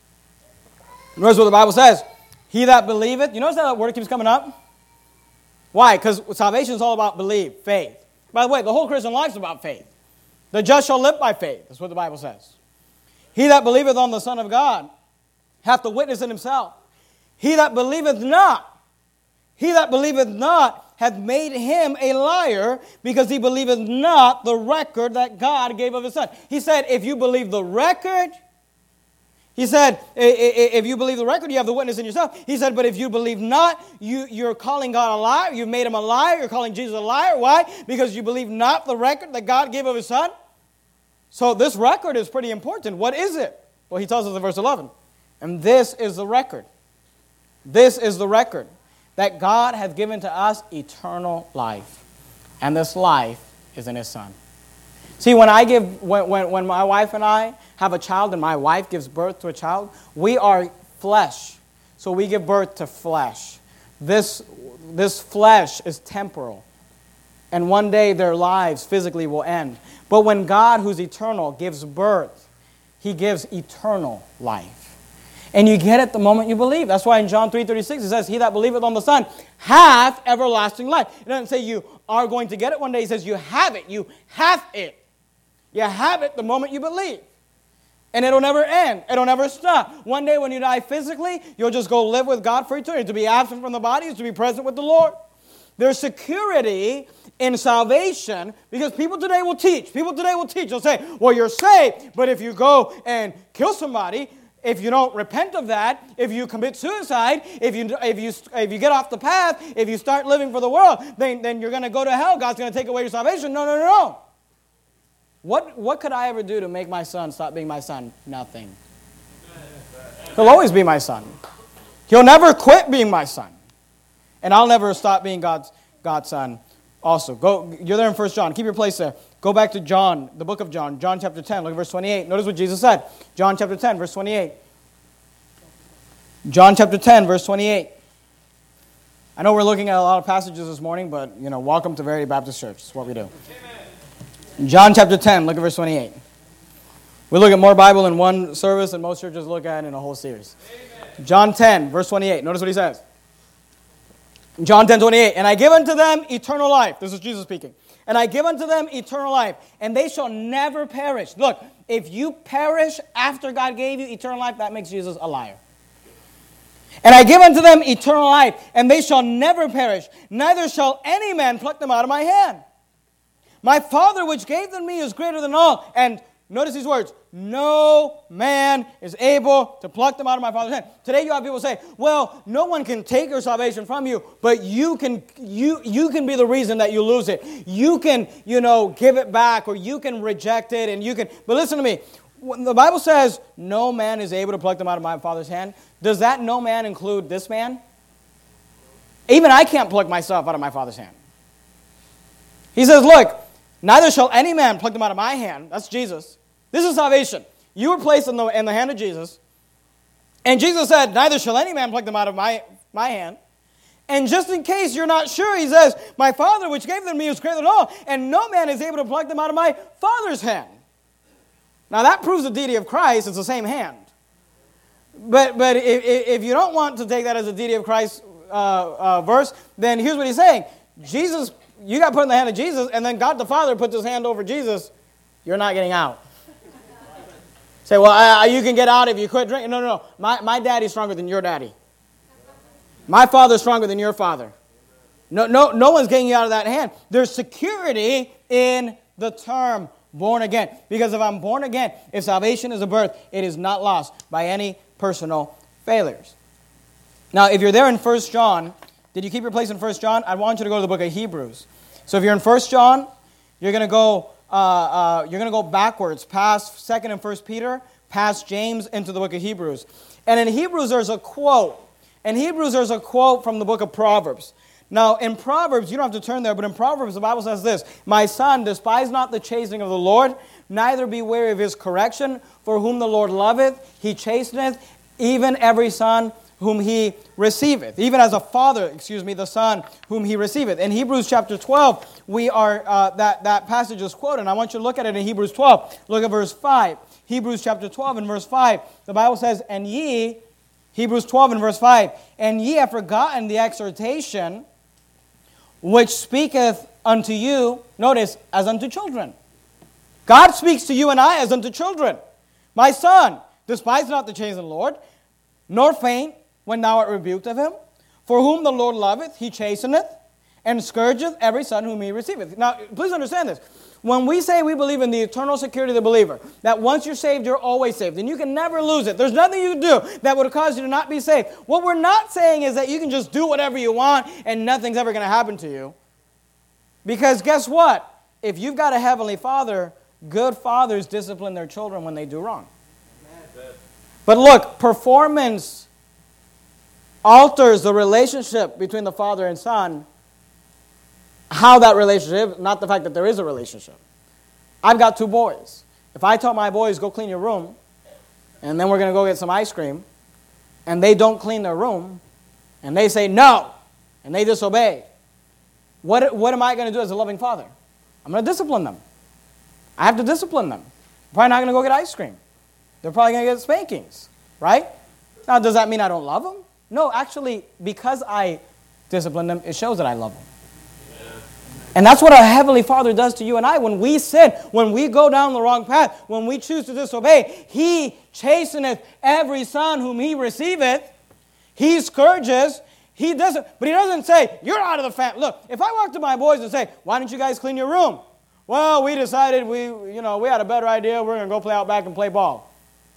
Notice what the Bible says. He that believeth, you notice that word keeps coming up? Why? Because salvation is all about belief, faith. By the way, the whole Christian life is about faith. The just shall live by faith. That's what the Bible says. He that believeth on the Son of God hath the witness in himself. He that believeth not hath made him a liar, because he believeth not the record that God gave of his Son. He said, if you believe the record, he said, if you believe the record, you have the witness in yourself. He said, but if you believe not, you're calling God a liar. You've made him a liar. You're calling Jesus a liar. Why? Because you believe not the record that God gave of his Son. So this record is pretty important. What is it? Well, he tells us in verse 11. And this is the record. This is the record, that God hath given to us eternal life. And this life is in his Son. See, when my wife and I have a child and my wife gives birth to a child, we are flesh. So we give birth to flesh. This flesh is temporal. And one day their lives physically will end. But when God, who's eternal, gives birth, he gives eternal life. And you get it the moment you believe. That's why in John 3:36 it says, he that believeth on the Son hath everlasting life. It doesn't say you are going to get it one day. It says you have it. You have it. You have it the moment you believe. And it'll never end. It'll never stop. One day when you die physically, you'll just go live with God for eternity. To be absent from the body is to be present with the Lord. There's security in salvation, because people today will teach. They'll say, well, you're saved, but if you go and kill somebody, if you don't repent of that, if you commit suicide, if you get off the path, if you start living for the world, then you're going to go to hell. God's going to take away your salvation. No. What could I ever do to make my son stop being my son? Nothing. He'll always be my son. He'll never quit being my son. And I'll never stop being God's son also. You're there in 1 John. Keep your place there. Go back to John, the book of John, John chapter 10. Look at verse 28. Notice what Jesus said. John chapter 10, verse 28. John chapter 10, verse 28. I know we're looking at a lot of passages this morning, but, welcome to Verity Baptist Church. That's what we do. Amen. John chapter 10, look at verse 28. We look at more Bible in one service than most churches look at in a whole series. Amen. John 10, verse 28. Notice what he says. John 10:28, and I give unto them eternal life. This is Jesus speaking. And I give unto them eternal life, and they shall never perish. Look, if you perish after God gave you eternal life, that makes Jesus a liar. And I give unto them eternal life, and they shall never perish, neither shall any man pluck them out of my hand. My Father which gave them me is greater than all. And notice these words, no man is able to pluck them out of my Father's hand. Today you have people say, well, no one can take your salvation from you, but you can be the reason that you lose it. You can, give it back, or you can reject it, and you can. But listen to me. When the Bible says no man is able to pluck them out of my Father's hand, does that no man include this man? Even I can't pluck myself out of my Father's hand. He says, look, neither shall any man pluck them out of my hand. That's Jesus. This is salvation. You were placed in the hand of Jesus. And Jesus said, neither shall any man pluck them out of my hand. And just in case you're not sure, he says, my Father which gave them to me is greater than all, and no man is able to pluck them out of my Father's hand. Now that proves the deity of Christ. It's the same hand. But if you don't want to take that as a deity of Christ verse, then here's what he's saying. Jesus, you got put in the hand of Jesus, and then God the Father puts his hand over Jesus. You're not getting out. Say, well, you can get out if you quit drinking. No. My daddy's stronger than your daddy. My father's stronger than your father. No one's getting you out of that hand. There's security in the term born again. Because if I'm born again, if salvation is a birth, it is not lost by any personal failures. Now, if you're there in 1 John, did you keep your place in 1 John? I want you to go to the book of Hebrews. So if you're in 1 John, you're going to go backwards past 2nd and 1 Peter, past James, into the book of Hebrews. And in Hebrews, there's a quote. In Hebrews, there's a quote from the book of Proverbs. Now, in Proverbs, you don't have to turn there, but in Proverbs, the Bible says this, my son, despise not the chastening of the Lord, neither be weary of his correction, for whom the Lord loveth, he chasteneth, even every son whom he receiveth. Even as a father, the son whom he receiveth. In Hebrews chapter 12, we are, that passage is quoted, and I want you to look at it in Hebrews 12. Look at verse 5. Hebrews chapter 12 and verse 5. The Bible says, and ye, Hebrews 12 and verse 5, and ye have forgotten the exhortation which speaketh unto you, notice, as unto children. God speaks to you and I as unto children. My son, despise not the chains of the Lord, nor faint when thou art rebuked of him. For whom the Lord loveth, he chasteneth, and scourgeth every son whom he receiveth. Now, please understand this. When we say we believe in the eternal security of the believer, that once you're saved, you're always saved, and you can never lose it. There's nothing you can do that would cause you to not be saved. What we're not saying is that you can just do whatever you want and nothing's ever going to happen to you. Because guess what? If you've got a heavenly Father, good fathers discipline their children when they do wrong. But look, performance alters the relationship between the father and son. How that relationship, not the fact that there is a relationship. I've got 2 boys. If I tell my boys, go clean your room, and then we're going to go get some ice cream, and they don't clean their room, and they say no, and they disobey, what am I going to do as a loving father? I'm going to discipline them. I have to discipline them. I'm probably not going to go get ice cream. They're probably going to get spankings, right? Now, does that mean I don't love them? No, actually, because I discipline them, it shows that I love them. And that's what our Heavenly Father does to you and I. When we sin, when we go down the wrong path, when we choose to disobey, He chasteneth every son whom He receiveth. He scourges. He doesn't, but He doesn't say, you're out of the family. Look, if I walk to my boys and say, why don't you guys clean your room? Well, we decided we had a better idea. We're going to go play out back and play ball.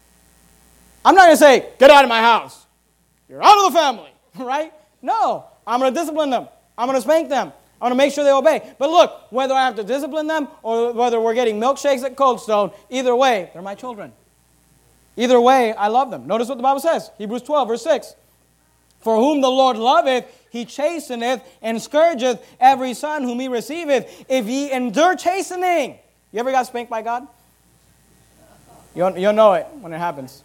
I'm not going to say, get out of my house. You're out of the family, right? No, I'm going to discipline them. I'm going to spank them. I want to make sure they obey. But look, whether I have to discipline them or whether we're getting milkshakes at Cold Stone, either way, they're my children. Either way, I love them. Notice what the Bible says. Hebrews 12, verse 6. For whom the Lord loveth, He chasteneth and scourgeth every son whom He receiveth. If ye endure chastening. You ever got spanked by God? You'll know it when it happens.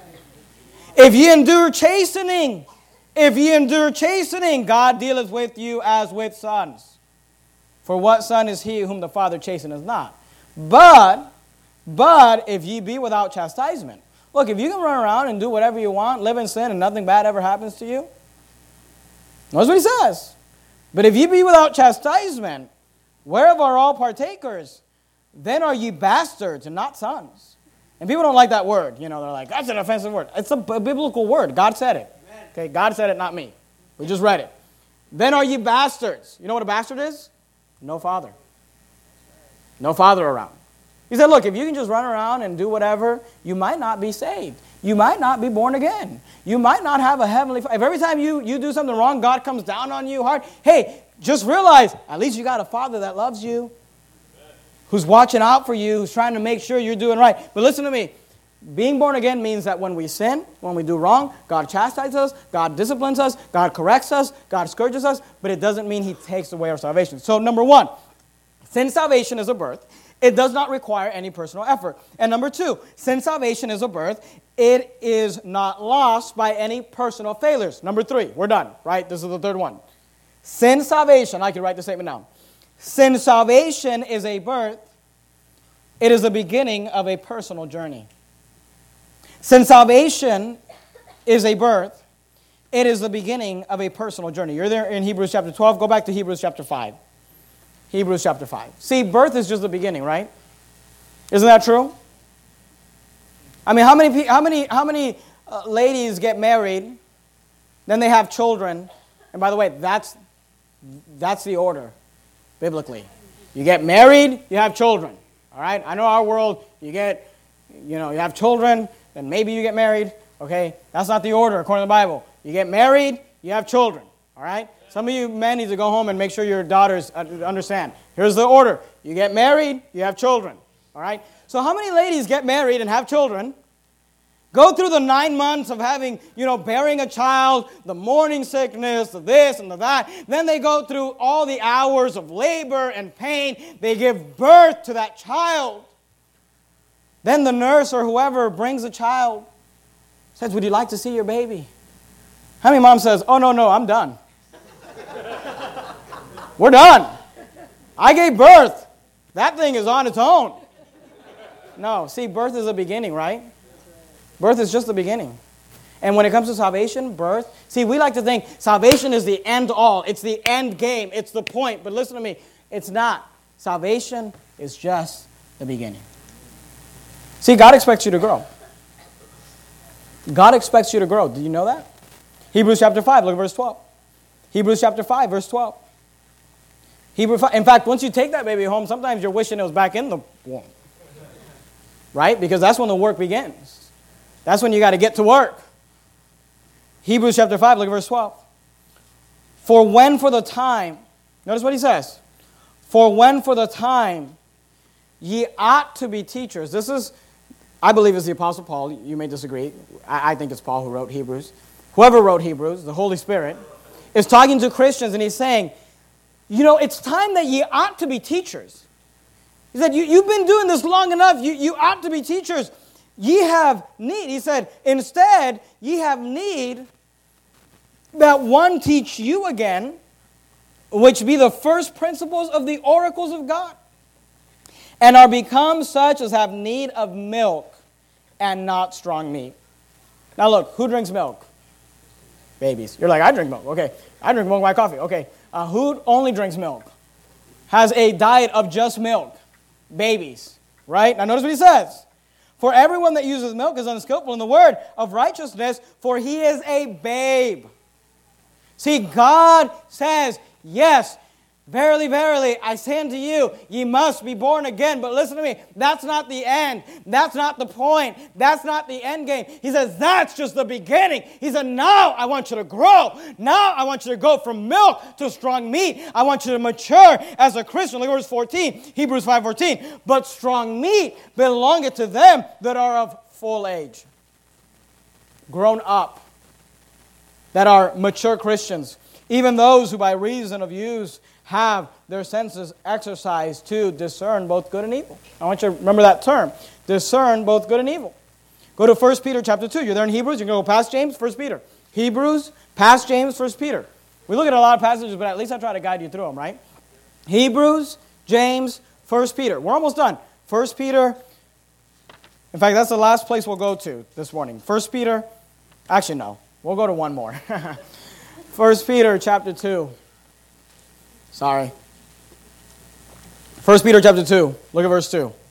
If ye endure chastening. If ye endure chastening, God dealeth with you as with sons. For what son is he whom the Father chasteneth not? But if ye be without chastisement. Look, if you can run around and do whatever you want, live in sin, and nothing bad ever happens to you, notice what He says. But if ye be without chastisement, whereof are all partakers, then are ye bastards and not sons. And people don't like that word. They're like, that's an offensive word. It's a biblical word. God said it. Okay, God said it, not me. We just read it. Then are ye bastards. You know what a bastard is? No father. No father around. He said, look, if you can just run around and do whatever, you might not be saved. You might not be born again. You might not have a heavenly Father. If every time you do something wrong, God comes down on you hard, hey, just realize, at least you got a Father that loves you, who's watching out for you, who's trying to make sure you're doing right. But listen to me. Being born again means that when we sin, when we do wrong, God chastises us, God disciplines us, God corrects us, God scourges us, but it doesn't mean He takes away our salvation. So number 1, since salvation is a birth, it does not require any personal effort. And number 2, since salvation is a birth, it is not lost by any personal failures. Number 3, we're done, right? This is the third one. Since salvation, I can write the statement down. Since salvation is a birth, it is the beginning of a personal journey. Since salvation is a birth, it is the beginning of a personal journey. You're there in Hebrews chapter 12. Go back to Hebrews chapter 5. Hebrews chapter 5. See, birth is just the beginning, right? Isn't that true? I mean, how many ladies get married, then they have children, and by the way, that's the order, biblically. You get married, you have children. All right? I know our world, you have children, then maybe you get married, okay? That's not the order according to the Bible. You get married, you have children, all right? Some of you men need to go home and make sure your daughters understand. Here's the order. You get married, you have children, all right? So how many ladies get married and have children, go through the 9 months of having, bearing a child, the morning sickness, the this and the that, then they go through all the hours of labor and pain, they give birth to that child. Then the nurse or whoever brings the child, says, would you like to see your baby? How many mom says, oh, no, I'm done. We're done. I gave birth. That thing is on its own. No, see, birth is a beginning, right? Birth is just the beginning. And when it comes to salvation, birth, see, we like to think salvation is the end all. It's the end game. It's the point. But listen to me. It's not. Salvation is just the beginning. See, God expects you to grow. God expects you to grow. Do you know that? Hebrews chapter 5, look at verse 12. Hebrews chapter 5, verse 12. In fact, once you take that baby home, sometimes you're wishing it was back in the womb. Right? Because that's when the work begins. That's when you got to get to work. Hebrews chapter 5, look at verse 12. For when for the time, notice what he says. For when for the time ye ought to be teachers. This is, I believe it's the Apostle Paul. You may disagree. I think it's Paul who wrote Hebrews. Whoever wrote Hebrews, the Holy Spirit, is talking to Christians and he's saying, you know, it's time that ye ought to be teachers. He said, you've been doing this long enough. You ought to be teachers. Ye have need. He said, instead, ye have need that one teach you again, which be the first principles of the oracles of God, and are become such as have need of milk and not strong meat. Now look, who drinks milk? Babies. You're like, I drink milk. Okay, I drink milk by coffee. Okay, who only drinks milk? Has a diet of just milk? Babies. Right? Now notice what he says. For everyone that uses milk is unskillful in the word of righteousness, for he is a babe. See, God says, yes, verily, verily, I say unto you, ye must be born again. But listen to me, that's not the end. That's not the point. That's not the end game. He says, that's just the beginning. He said, now I want you to grow. Now I want you to go from milk to strong meat. I want you to mature as a Christian. Look at verse 14, Hebrews 5:14. But strong meat belongeth to them that are of full age, grown up, that are mature Christians, even those who by reason of use have their senses exercised to discern both good and evil. I want you to remember that term, discern both good and evil. Go to 1 Peter chapter 2. You're there in Hebrews, you can go past James, 1 Peter. Hebrews, past James, 1 Peter. We look at a lot of passages, but at least I try to guide you through them, right? Hebrews, James, 1 Peter. We're almost done. 1 Peter, in fact, that's the last place we'll go to this morning. 1 Peter, actually no. We'll go to one more. 1 Peter chapter 2. Sorry. 1 Peter chapter 2. Look at verse 2.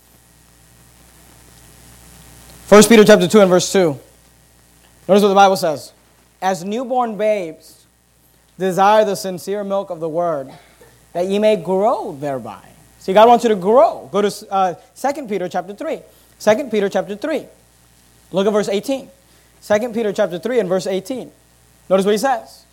1 Peter chapter 2 and verse 2. Notice what the Bible says. As newborn babes, desire the sincere milk of the word, that ye may grow thereby. See, God wants you to grow. Go to 2 Peter chapter 3. 2 Peter chapter 3. Look at verse 18. 2 Peter chapter 3 and verse 18. Notice what he says.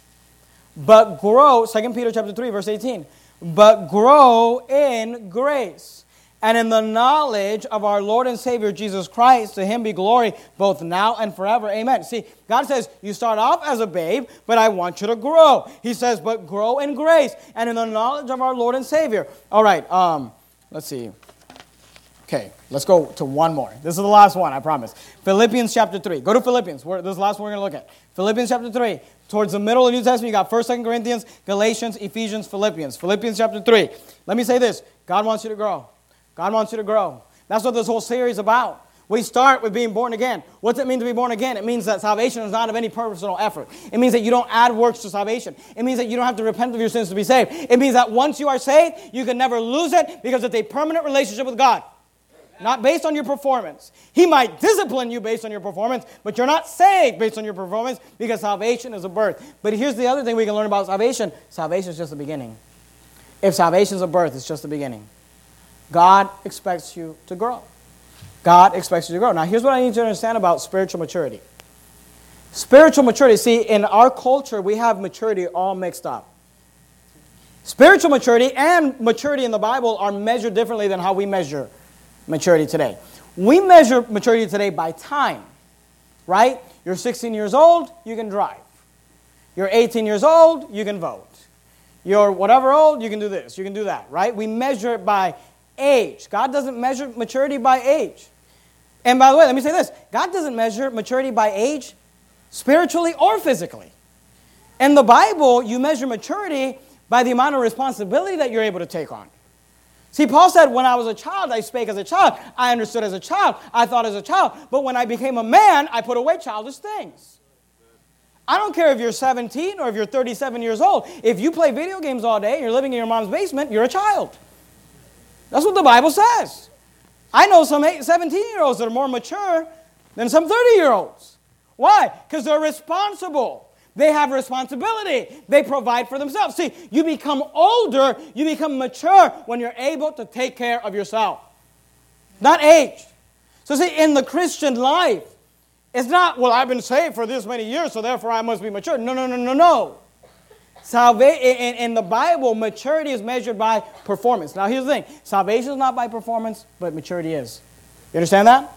But grow, 2 Peter chapter 3, verse 18. But grow in grace and in the knowledge of our Lord and Savior Jesus Christ. To him be glory both now and forever. Amen. See, God says, you start off as a babe, but I want you to grow. He says, but grow in grace and in the knowledge of our Lord and Savior. All right, let's see. Okay, let's go to one more. This is the last one, I promise. Philippians chapter 3. Go to Philippians. This is the last one we're going to look at. Philippians chapter 3. Towards the middle of the New Testament, you got 1st, 2nd Corinthians, Galatians, Ephesians, Philippians. Philippians chapter 3. Let me say this. God wants you to grow. God wants you to grow. That's what this whole series is about. We start with being born again. What's it mean to be born again? It means that salvation is not of any personal effort. It means that you don't add works to salvation. It means that you don't have to repent of your sins to be saved. It means that once you are saved, you can never lose it because it's a permanent relationship with God. Not based on your performance. He might discipline you based on your performance, but you're not saved based on your performance because salvation is a birth. But here's the other thing we can learn about salvation. Salvation is just the beginning. If salvation is a birth, it's just the beginning. God expects you to grow. God expects you to grow. Now, here's what I need you to understand about spiritual maturity. Spiritual maturity, see, in our culture, we have maturity all mixed up. Spiritual maturity and maturity in the Bible are measured differently than how we measure maturity today. We measure maturity today by time, right? You're 16 years old, you can drive. You're 18 years old, you can vote. You're whatever old, you can do this, you can do that, right? We measure it by age. God doesn't measure maturity by age. And by the way, let me say this. God doesn't measure maturity by age spiritually or physically. In the Bible, you measure maturity by the amount of responsibility that you're able to take on. See, Paul said, when I was a child, I spake as a child. I understood as a child. I thought as a child. But when I became a man, I put away childish things. I don't care if you're 17 or if you're 37 years old. If you play video games all day and you're living in your mom's basement, you're a child. That's what the Bible says. I know some 17-year-olds that are more mature than some 30-year-olds. Why? Because they're responsible. They have responsibility. They provide for themselves. See, you become older, you become mature when you're able to take care of yourself. Not age. So see, in the Christian life, it's not, well, I've been saved for this many years, so therefore I must be mature. No. In the Bible, maturity is measured by performance. Now, here's the thing. Salvation is not by performance, but maturity is. You understand that?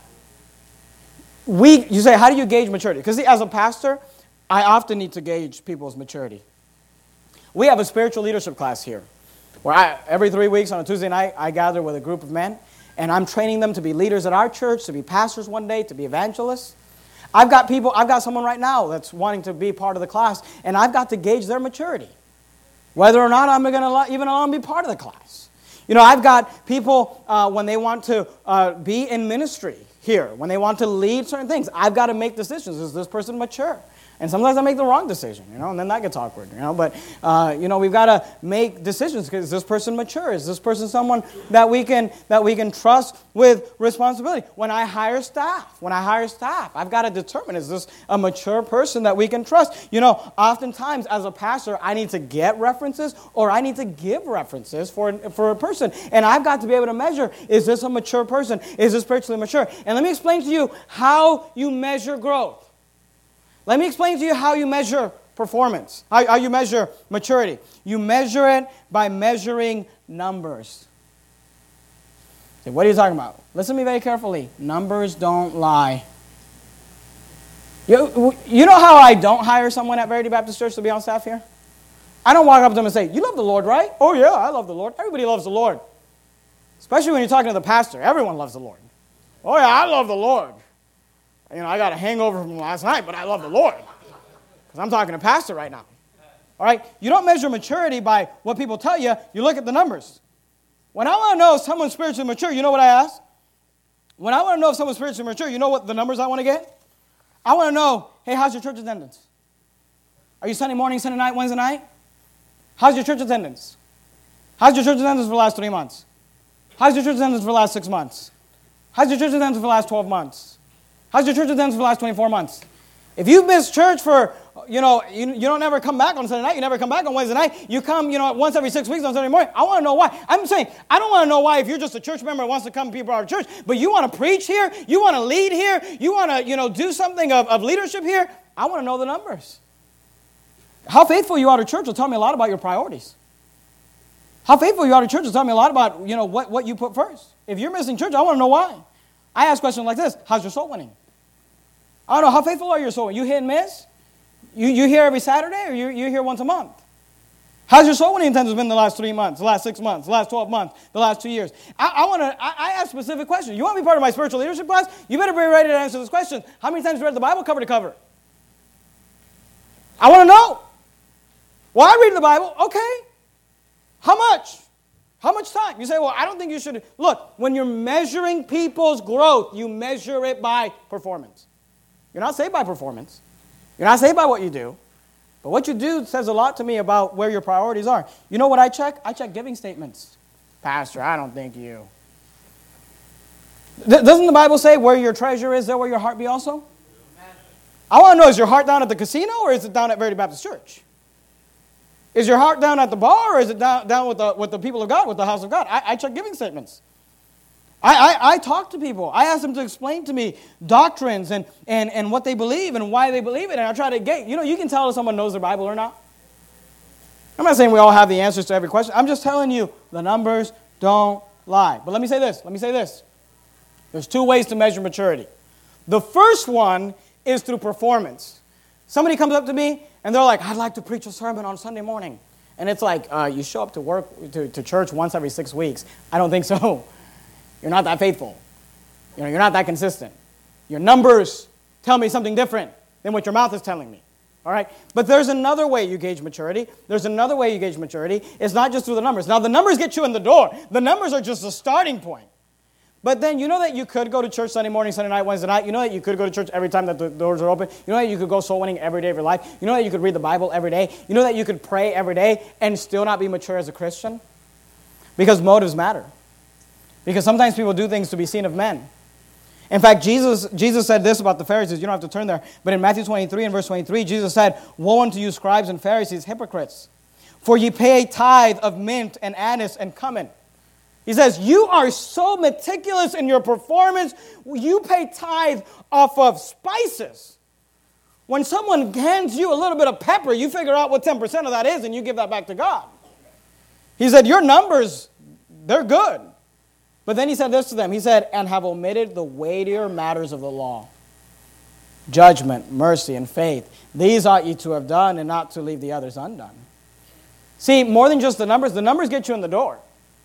You say, how do you gauge maturity? Because as a pastor, I often need to gauge people's maturity. We have a spiritual leadership class here, where every 3 weeks on a Tuesday night, I gather with a group of men, and I'm training them to be leaders at our church, to be pastors one day, to be evangelists. I've got someone right now that's wanting to be part of the class, and I've got to gauge their maturity, whether or not I'm going to even allow them to be part of the class. You know, I've got people, when they want to be in ministry here, when they want to lead certain things, I've got to make decisions. Is this person mature? And sometimes I make the wrong decision, and then that gets awkward, But, we've got to make decisions. Is this person mature? Is this person someone that we can trust with responsibility? When I hire staff, I've got to determine, is this a mature person that we can trust? Oftentimes as a pastor, I need to get references or I need to give references for a person. And I've got to be able to measure, is this a mature person? Is this spiritually mature? And let me explain to you how you measure growth. Let me explain to you how you measure performance, how you measure maturity. You measure it by measuring numbers. Okay, what are you talking about? Listen to me very carefully. Numbers don't lie. You know how I don't hire someone at Verity Baptist Church to be on staff here? I don't walk up to them and say, you love the Lord, right? Oh yeah, I love the Lord. Everybody loves the Lord. Especially when you're talking to the pastor. Everyone loves the Lord. Oh yeah, I love the Lord. I got a hangover from last night, but I love the Lord. Because I'm talking to pastor right now. All right? You don't measure maturity by what people tell you. You look at the numbers. When I want to know if someone's spiritually mature, you know what I ask? When I want to know if someone's spiritually mature, you know what the numbers I want to get? I want to know, hey, how's your church attendance? Are you Sunday morning, Sunday night, Wednesday night? How's your church attendance? How's your church attendance for the last 3 months? How's your church attendance for the last 6 months? How's your church attendance for the last 12 months? How's your church attendance for the last 24 months? If you've missed church for, you don't ever come back on Sunday night, you never come back on Wednesday night, you come, once every 6 weeks on Sunday morning, I want to know why. I'm saying, I don't want to know why if you're just a church member and wants to come be part of church, but you want to preach here, you want to lead here, you want to, do something of leadership here, I want to know the numbers. How faithful you are to church will tell me a lot about your priorities. How faithful you are to church will tell me a lot about, what you put first. If you're missing church, I want to know why. I ask questions like this: how's your soul winning? I don't know, how faithful are you soul winning? You hit and miss? You here every Saturday, or you here once a month? How's your soul winning attendance been the last 3 months, the last 6 months, the last 12 months, the last 2 years? I ask specific questions. You want to be part of my spiritual leadership class? You better be ready to answer this question. How many times have you read the Bible cover to cover? I want to know. Well, I read the Bible. Okay. How much? How much time? You say, well, I don't think you should. Look, when you're measuring people's growth, you measure it by performance. You're not saved by performance. You're not saved by what you do. But what you do says a lot to me about where your priorities are. You know what I check? I check giving statements. Pastor, I don't think you. Doesn't the Bible say where your treasure is, there will your heart be also? I want to know, is your heart down at the casino or is it down at Verity Baptist Church? Is your heart down at the bar or is it down with the people of God, with the house of God? I check giving statements. I talk to people. I ask them to explain to me doctrines and what they believe and why they believe it. And I try to get, you can tell if someone knows their Bible or not. I'm not saying we all have the answers to every question. I'm just telling you the numbers don't lie. But let me say this. There's 2 ways to measure maturity. The first one is through performance. Somebody comes up to me and they're like, I'd like to preach a sermon on Sunday morning. And it's like, you show up to work, to church once every 6 weeks. I don't think so. You're not that faithful. You're not that consistent. Your numbers tell me something different than what your mouth is telling me. All right? But there's another way you gauge maturity. There's another way you gauge maturity. It's not just through the numbers. Now, the numbers get you in the door. The numbers are just a starting point. But then you know that you could go to church Sunday morning, Sunday night, Wednesday night. You know that you could go to church every time that the doors are open. You know that you could go soul winning every day of your life. You know that you could read the Bible every day. You know that you could pray every day and still not be mature as a Christian. Because motives matter. Because sometimes people do things to be seen of men. In fact, Jesus said this about the Pharisees. You don't have to turn there. But in Matthew 23 and verse 23, Jesus said, "Woe unto you, scribes and Pharisees, hypocrites! For ye pay a tithe of mint and anise and cumin." He says, you are so meticulous in your performance, you pay tithe off of spices. When someone hands you a little bit of pepper, you figure out what 10% of that is and you give that back to God. He said, your numbers, they're good. But then he said this to them. He said, "And have omitted the weightier matters of the law. Judgment, mercy, and faith. These ought ye to have done and not to leave the others undone." See, more than just the numbers get you in the door.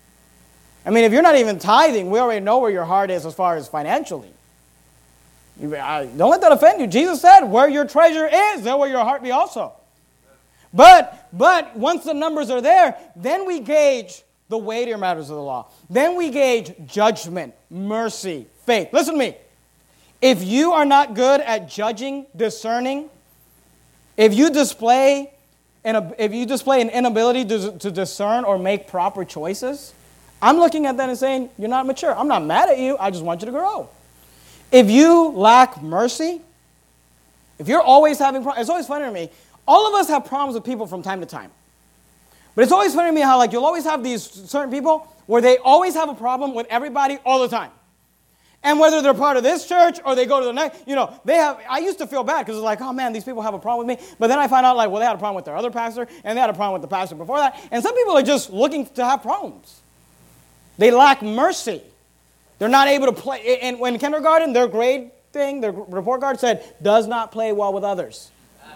I mean, if you're not even tithing, we already know where your heart is as far as financially. Don't let that offend you. Jesus said, where your treasure is, there will your heart be also. But once the numbers are there, then we gauge the weightier matters of the law. Then we gauge judgment, mercy, faith. Listen to me. If you are not good at judging, discerning, if you display an inability to discern or make proper choices, I'm looking at that and saying, you're not mature. I'm not mad at you. I just want you to grow. If you lack mercy, if you're always having problems, it's always funny to me. All of us have problems with people from time to time. But it's always funny to me how you'll always have these certain people where they always have a problem with everybody all the time. And whether they're part of this church or they go to the next, I used to feel bad because it's like, oh man, these people have a problem with me. But then I find out they had a problem with their other pastor and they had a problem with the pastor before that. And some people are just looking to have problems. They lack mercy. They're not able to play. And when kindergarten, their grade thing, their report card said, does not play well with others.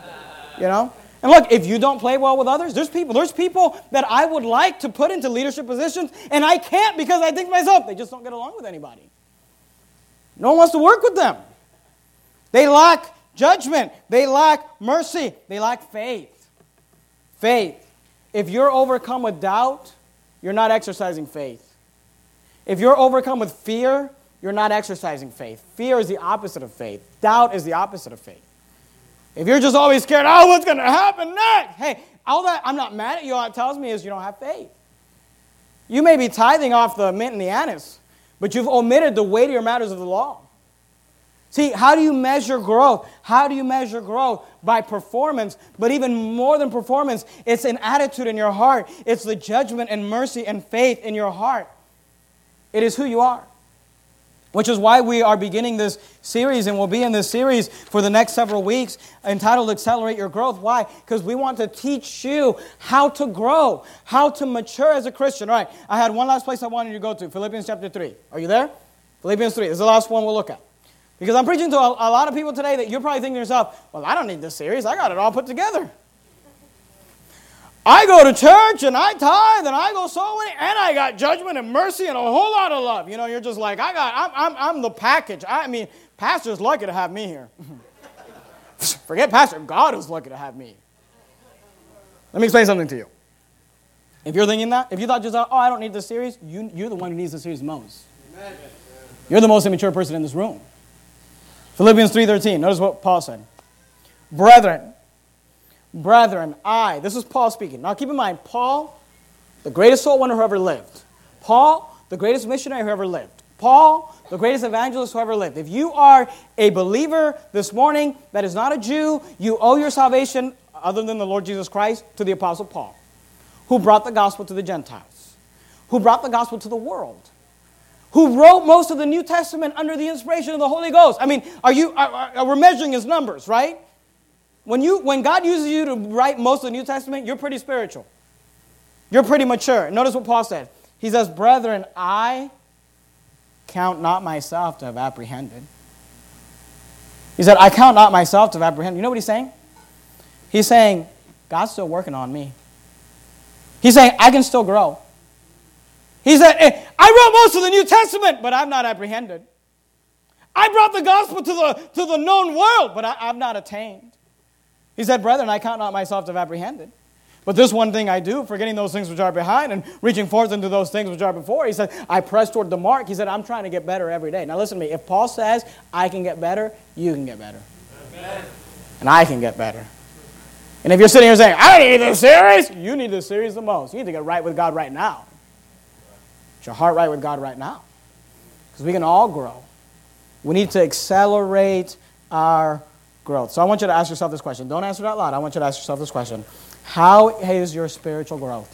And look, if you don't play well with others, there's people that I would like to put into leadership positions, and I can't because I think to myself, they just don't get along with anybody. No one wants to work with them. They lack judgment. They lack mercy. They lack faith. Faith. If you're overcome with doubt, you're not exercising faith. If you're overcome with fear, you're not exercising faith. Fear is the opposite of faith. Doubt is the opposite of faith. If you're just always scared, what's going to happen next? Hey, all that, I'm not mad at you. All it tells me is you don't have faith. You may be tithing off the mint and the anise, but you've omitted the weightier matters of the law. See, how do you measure growth? How do you measure growth? By performance, but even more than performance, it's an attitude in your heart. It's the judgment and mercy and faith in your heart. It is who you are. Which is why we are beginning this series, and we'll be in this series for the next several weeks, entitled Accelerate Your Growth. Why? Because we want to teach you how to grow, how to mature as a Christian. All right, I had one last place I wanted you to go to, Philippians chapter 3. Are you there? Philippians 3 is the last one we'll look at. Because I'm preaching to a lot of people today that you're probably thinking to yourself, well, I don't need this series. I got it all put together. I go to church and I tithe and I go soul winning and I got judgment and mercy and a whole lot of love. You're just like, I'm the package. I mean, pastor's lucky to have me here. Forget pastor, God is lucky to have me. Let me explain something to you. If you're thinking that, if you thought just, I don't need this series, you're the one who needs the series most. Amen. You're the most immature person in this room. Philippians 3:13, notice what Paul said. Brethren, this is Paul speaking. Now keep in mind, Paul, the greatest soul winner who ever lived. Paul, the greatest missionary who ever lived. Paul, the greatest evangelist who ever lived. If you are a believer this morning that is not a Jew, you owe your salvation, other than the Lord Jesus Christ, to the Apostle Paul, who brought the gospel to the Gentiles, who brought the gospel to the world, who wrote most of the New Testament under the inspiration of the Holy Ghost. I mean, we're measuring his numbers, right? When God uses you to write most of the New Testament, you're pretty spiritual. You're pretty mature. Notice what Paul said. He says, brethren, I count not myself to have apprehended. He said, I count not myself to have apprehended. You know what he's saying? He's saying, God's still working on me. He's saying, I can still grow. He said, I wrote most of the New Testament, but I've not apprehended. I brought the gospel to the known world, but I've not attained. He said, brethren, I count not myself to have apprehended. But this one thing I do, forgetting those things which are behind and reaching forth into those things which are before. He said, I press toward the mark. He said, I'm trying to get better every day. Now listen to me. If Paul says, I can get better, you can get better. Amen. And I can get better. And if you're sitting here saying, I don't need this series, you need this series the most. You need to get right with God right now. Get your heart right with God right now. Because we can all grow. We need to accelerate our growth. So I want you to ask yourself this question. Don't answer it out loud. I want you to ask yourself this question. How is your spiritual growth?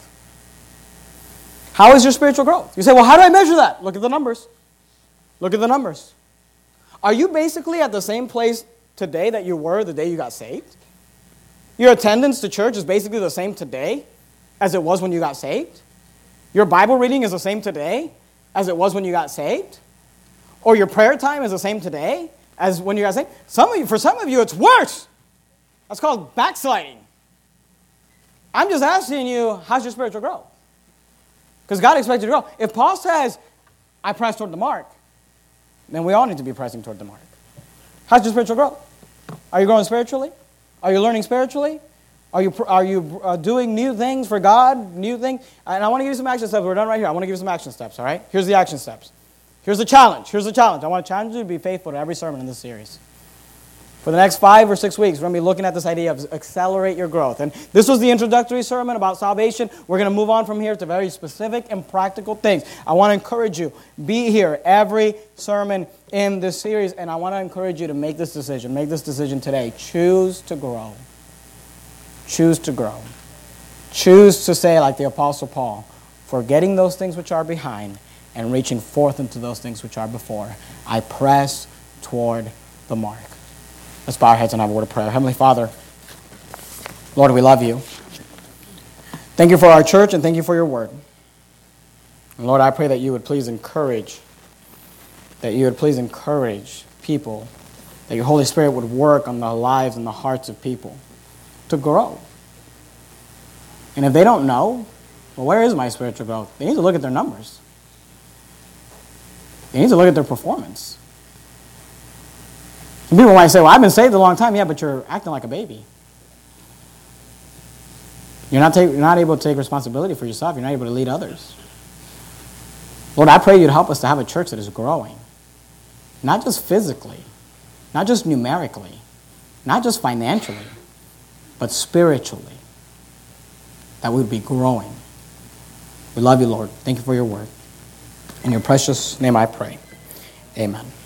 How is your spiritual growth? You say, well, how do I measure that? Look at the numbers. Look at the numbers. Are you basically at the same place today that you were the day you got saved? Your attendance to church is basically the same today as it was when you got saved? Your Bible reading is the same today as it was when you got saved? Or your prayer time is the same today as when you got saved? For some of you, it's worse. That's called backsliding. I'm just asking you, how's your spiritual growth? Because God expects you to grow. If Paul says, I press toward the mark, then we all need to be pressing toward the mark. How's your spiritual growth? Are you growing spiritually? Are you learning spiritually? Are you doing new things for God? New things? And I want to give you some action steps. We're done right here. I want to give you some action steps, all right? Here's the action steps. Here's the challenge. Here's the challenge. I want to challenge you to be faithful to every sermon in this series. For the next 5 or 6 weeks, we're going to be looking at this idea of accelerate your growth. And this was the introductory sermon about salvation. We're going to move on from here to very specific and practical things. I want to encourage you, be here every sermon in this series, and I want to encourage you to make this decision. Make this decision today. Choose to grow. Choose to grow. Choose to say, like the Apostle Paul, forgetting those things which are behind and reaching forth into those things which are before. I press toward the mark. Let's bow our heads and have a word of prayer. Heavenly Father, Lord, we love you. Thank you for our church and thank you for your word. And Lord, I pray that you would please encourage people, that your Holy Spirit would work on the lives and the hearts of people to grow. And if they don't know, well, where is my spiritual growth? They need to look at their numbers. They need to look at their performance. Some people might say, well, I've been saved a long time. Yeah, but you're acting like a baby. You're not able to take responsibility for yourself. You're not able to lead others. Lord, I pray you'd help us to have a church that is growing. Not just physically, not just numerically, not just financially, but spiritually. That we would be growing. We love you, Lord. Thank you for your word. In your precious name I pray. Amen.